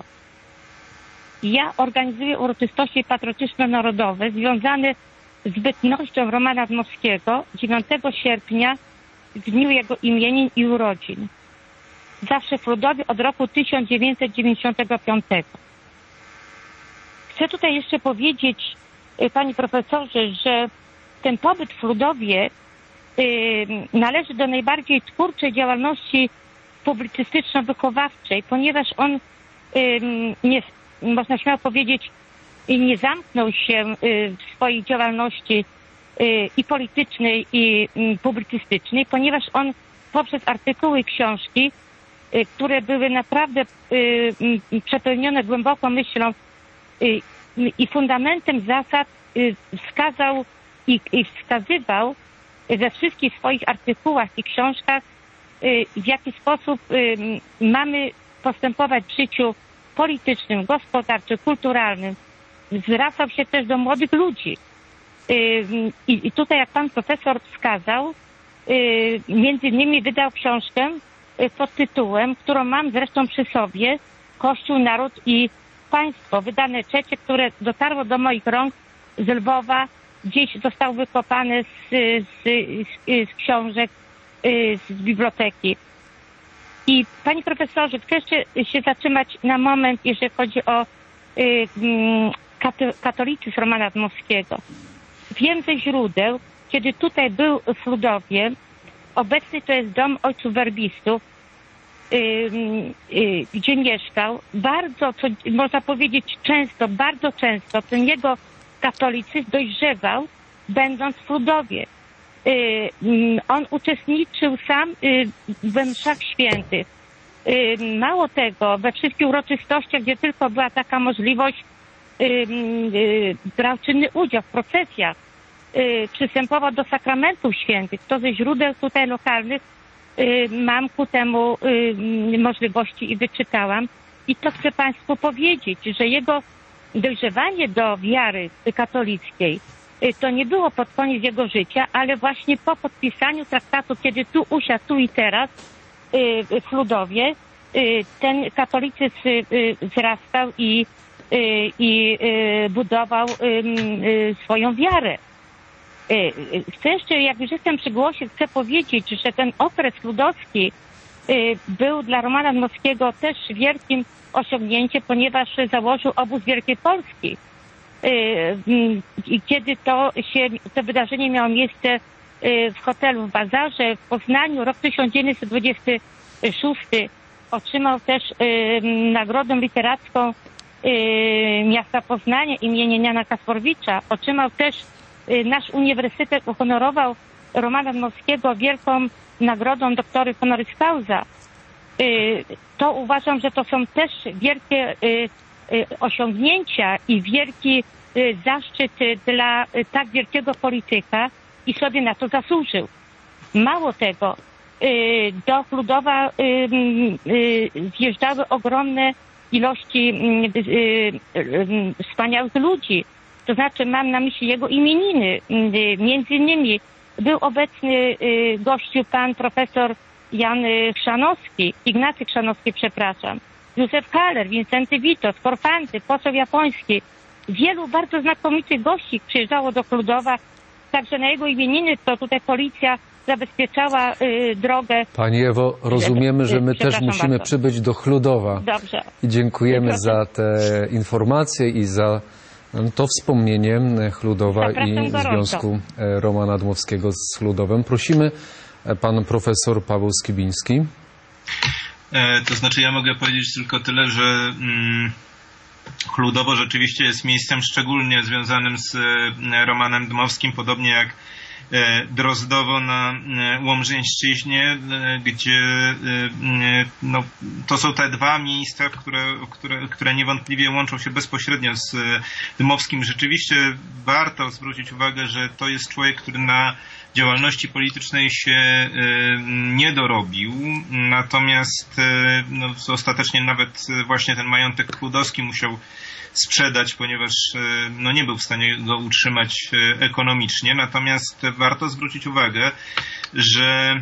Ja organizuję uroczystości patriotyczno-narodowe związane z bytnością Romana Dmowskiego 9 sierpnia w dniu jego imienin i urodzin. Zawsze w Chludowie od roku 1995. Chcę tutaj jeszcze powiedzieć, panie profesorze, że ten pobyt w Chludowie należy do najbardziej twórczej działalności publicystyczno-wychowawczej, ponieważ on, nie, można śmiało powiedzieć, nie zamknął się w swojej działalności i politycznej, i publicystycznej, ponieważ on poprzez artykuły i książki, które były naprawdę przepełnione głęboką myślą i fundamentem zasad, wskazał i wskazywał we wszystkich swoich artykułach i książkach, w jaki sposób mamy postępować w życiu politycznym, gospodarczym, kulturalnym. Zwracał się też do młodych ludzi. I tutaj, jak pan profesor wskazał, między innymi wydał książkę pod tytułem, którą mam zresztą przy sobie, Kościół, Naród i Państwo. Wydane trzecie, które dotarło do moich rąk z Lwowa, gdzieś zostało wykopane z książek, z biblioteki. I panie profesorze, chcę jeszcze się zatrzymać na moment, jeżeli chodzi o katolicyzm Romana Dmowskiego. Wiem ze źródeł, kiedy tutaj był w Chludowie, obecny to jest dom ojców werbistów, gdzie mieszkał, bardzo, co można powiedzieć często, bardzo często ten jego katolicyzm dojrzewał, będąc w Chludowie. On uczestniczył sam we mszach świętych. Mało tego, we wszystkich uroczystościach, gdzie tylko była taka możliwość, brał czynny udział w procesjach, przystępował do sakramentów świętych. To ze źródeł tutaj lokalnych mam ku temu możliwości i wyczytałam. I to chcę państwu powiedzieć, że jego dojrzewanie do wiary katolickiej to nie było pod koniec jego życia, ale właśnie po podpisaniu traktatu, kiedy tu usiadł, tu i teraz w Chludowie, ten katolicyzm wzrastał i budował swoją wiarę. Chcę jeszcze, jak już jestem przy głosie, chcę powiedzieć, że ten okres chłudowski był dla Romana Dmowskiego też wielkim osiągnięciem, ponieważ założył obóz Wielkiej Polski. I kiedy to wydarzenie miało miejsce w hotelu w Bazarze w Poznaniu, rok 1926, otrzymał też nagrodę literacką miasta Poznania imienia Jana Kasprowicza. Otrzymał też, nasz uniwersytet uhonorował Romana Dmowskiego wielką nagrodą doktory honoris causa. To uważam, że to są też wielkie osiągnięcia i wielki zaszczyt dla tak wielkiego polityka i sobie na to zasłużył. Mało tego, do Chludowa wjeżdżały ogromne ilości wspaniałych ludzi. To znaczy mam na myśli jego imieniny. Między innymi był obecny gościu pan profesor Jan Chrzanowski, Ignacy Chrzanowski, przepraszam, Józef Haller, Wincenty Witos, Korfanty, poseł japoński. Wielu bardzo znakomitych gości przyjeżdżało do Chludowa, także na jego imieniny to tutaj policja zabezpieczała drogę. Pani Ewo, rozumiemy, że my też musimy bardzo przybyć do Chludowa. Dobrze. I dziękujemy za te informacje i za to wspomnienie Chludowa i związku Romana Dmowskiego z Chludowem. Prosimy, pan profesor Paweł Skibiński. To znaczy ja mogę powiedzieć tylko tyle, że Chludowo rzeczywiście jest miejscem szczególnie związanym z Romanem Dmowskim, podobnie jak Drozdowo na Łomżyńszczyźnie, gdzie no, to są te dwa miejsca, które niewątpliwie łączą się bezpośrednio z Dmowskim. Rzeczywiście warto zwrócić uwagę, że to jest człowiek, który na działalności politycznej się nie dorobił, natomiast no, ostatecznie nawet właśnie ten majątek chłudowski musiał sprzedać, ponieważ no, nie był w stanie go utrzymać ekonomicznie. Natomiast warto zwrócić uwagę, że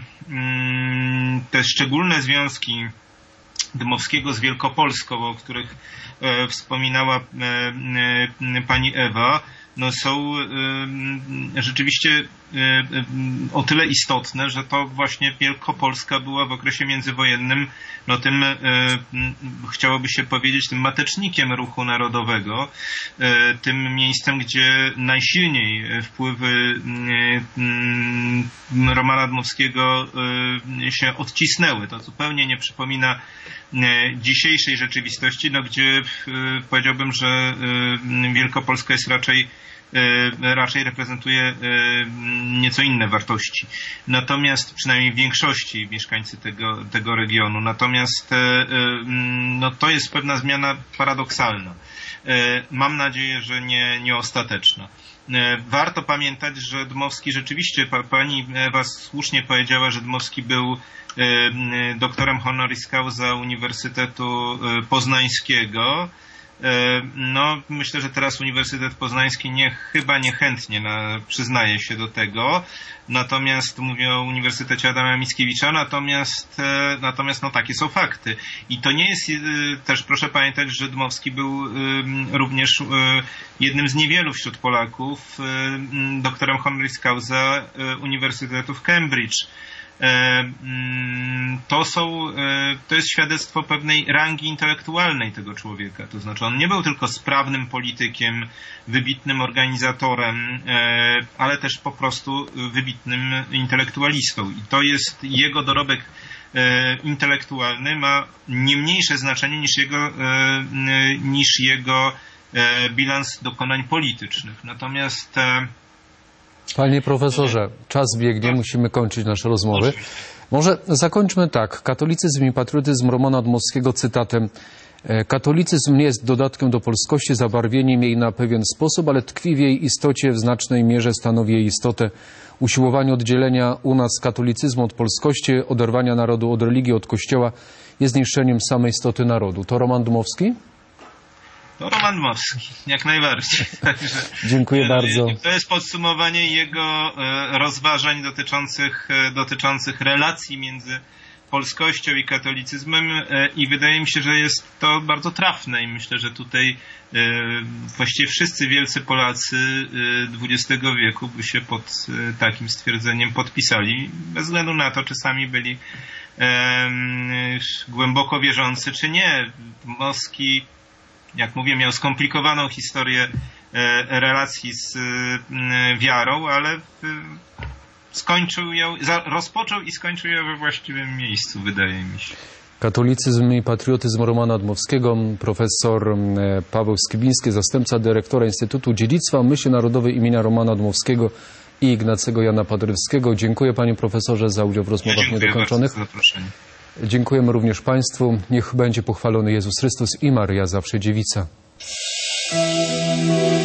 te szczególne związki Dmowskiego z Wielkopolską, o których wspominała pani Ewa, no są rzeczywiście o tyle istotne, że to właśnie Wielkopolska była w okresie międzywojennym no tym, chciałoby się powiedzieć, tym matecznikiem ruchu narodowego, tym miejscem, gdzie najsilniej wpływy Romana Dmowskiego się odcisnęły. To zupełnie nie przypomina dzisiejszej rzeczywistości, no gdzie powiedziałbym, że Wielkopolska jest raczej reprezentuje nieco inne wartości. Natomiast przynajmniej w większości mieszkańcy tego regionu. Natomiast no, to jest pewna zmiana paradoksalna. Mam nadzieję, że nie ostateczna. Warto pamiętać, że Dmowski rzeczywiście, pani Ewa słusznie powiedziała, że Dmowski był doktorem honoris causa Uniwersytetu Poznańskiego. No, myślę, że teraz Uniwersytet Poznański chyba niechętnie przyznaje się do tego. Natomiast mówię o Uniwersytecie Adama Mickiewicza, natomiast no takie są fakty. I to nie jest też, proszę pamiętać, że Dmowski był również jednym z niewielu wśród Polaków doktorem honoris causa Uniwersytetu w Cambridge. To jest świadectwo pewnej rangi intelektualnej tego człowieka. To znaczy on nie był tylko sprawnym politykiem, wybitnym organizatorem, ale też po prostu wybitnym intelektualistą. I to jest jego dorobek intelektualny ma nie mniejsze znaczenie niż jego bilans dokonań politycznych. Natomiast Panie profesorze, czas biegnie, musimy kończyć nasze rozmowy. Może zakończmy tak. Katolicyzm i patriotyzm Romana Dmowskiego cytatem. Katolicyzm nie jest dodatkiem do polskości, zabarwieniem jej na pewien sposób, ale tkwi w jej istocie, w znacznej mierze stanowi jej istotę. Usiłowanie oddzielenia u nas katolicyzmu od polskości, oderwania narodu od religii, od kościoła jest niszczeniem samej istoty narodu. To Roman Dmowski? To Roman Dmowski, jak najbardziej. Także, dziękuję bardzo. To jest podsumowanie jego rozważań dotyczących relacji między polskością i katolicyzmem i wydaje mi się, że jest to bardzo trafne i myślę, że tutaj właściwie wszyscy wielcy Polacy XX wieku by się pod takim stwierdzeniem podpisali, bez względu na to, czy sami byli głęboko wierzący, czy nie. Dmowski, jak mówię, miał skomplikowaną historię relacji z wiarą, ale rozpoczął i skończył ją we właściwym miejscu, wydaje mi się. Katolicyzm i patriotyzm Romana Dmowskiego, profesor Paweł Skibiński, zastępca dyrektora Instytutu Dziedzictwa Myśli Narodowej imienia Romana Dmowskiego i Ignacego Jana Paderewskiego. Dziękuję panie profesorze za udział w rozmowach niedokończonych. Dziękuję bardzo za zaproszenie. Dziękujemy również państwu. Niech będzie pochwalony Jezus Chrystus i Maryja zawsze Dziewica.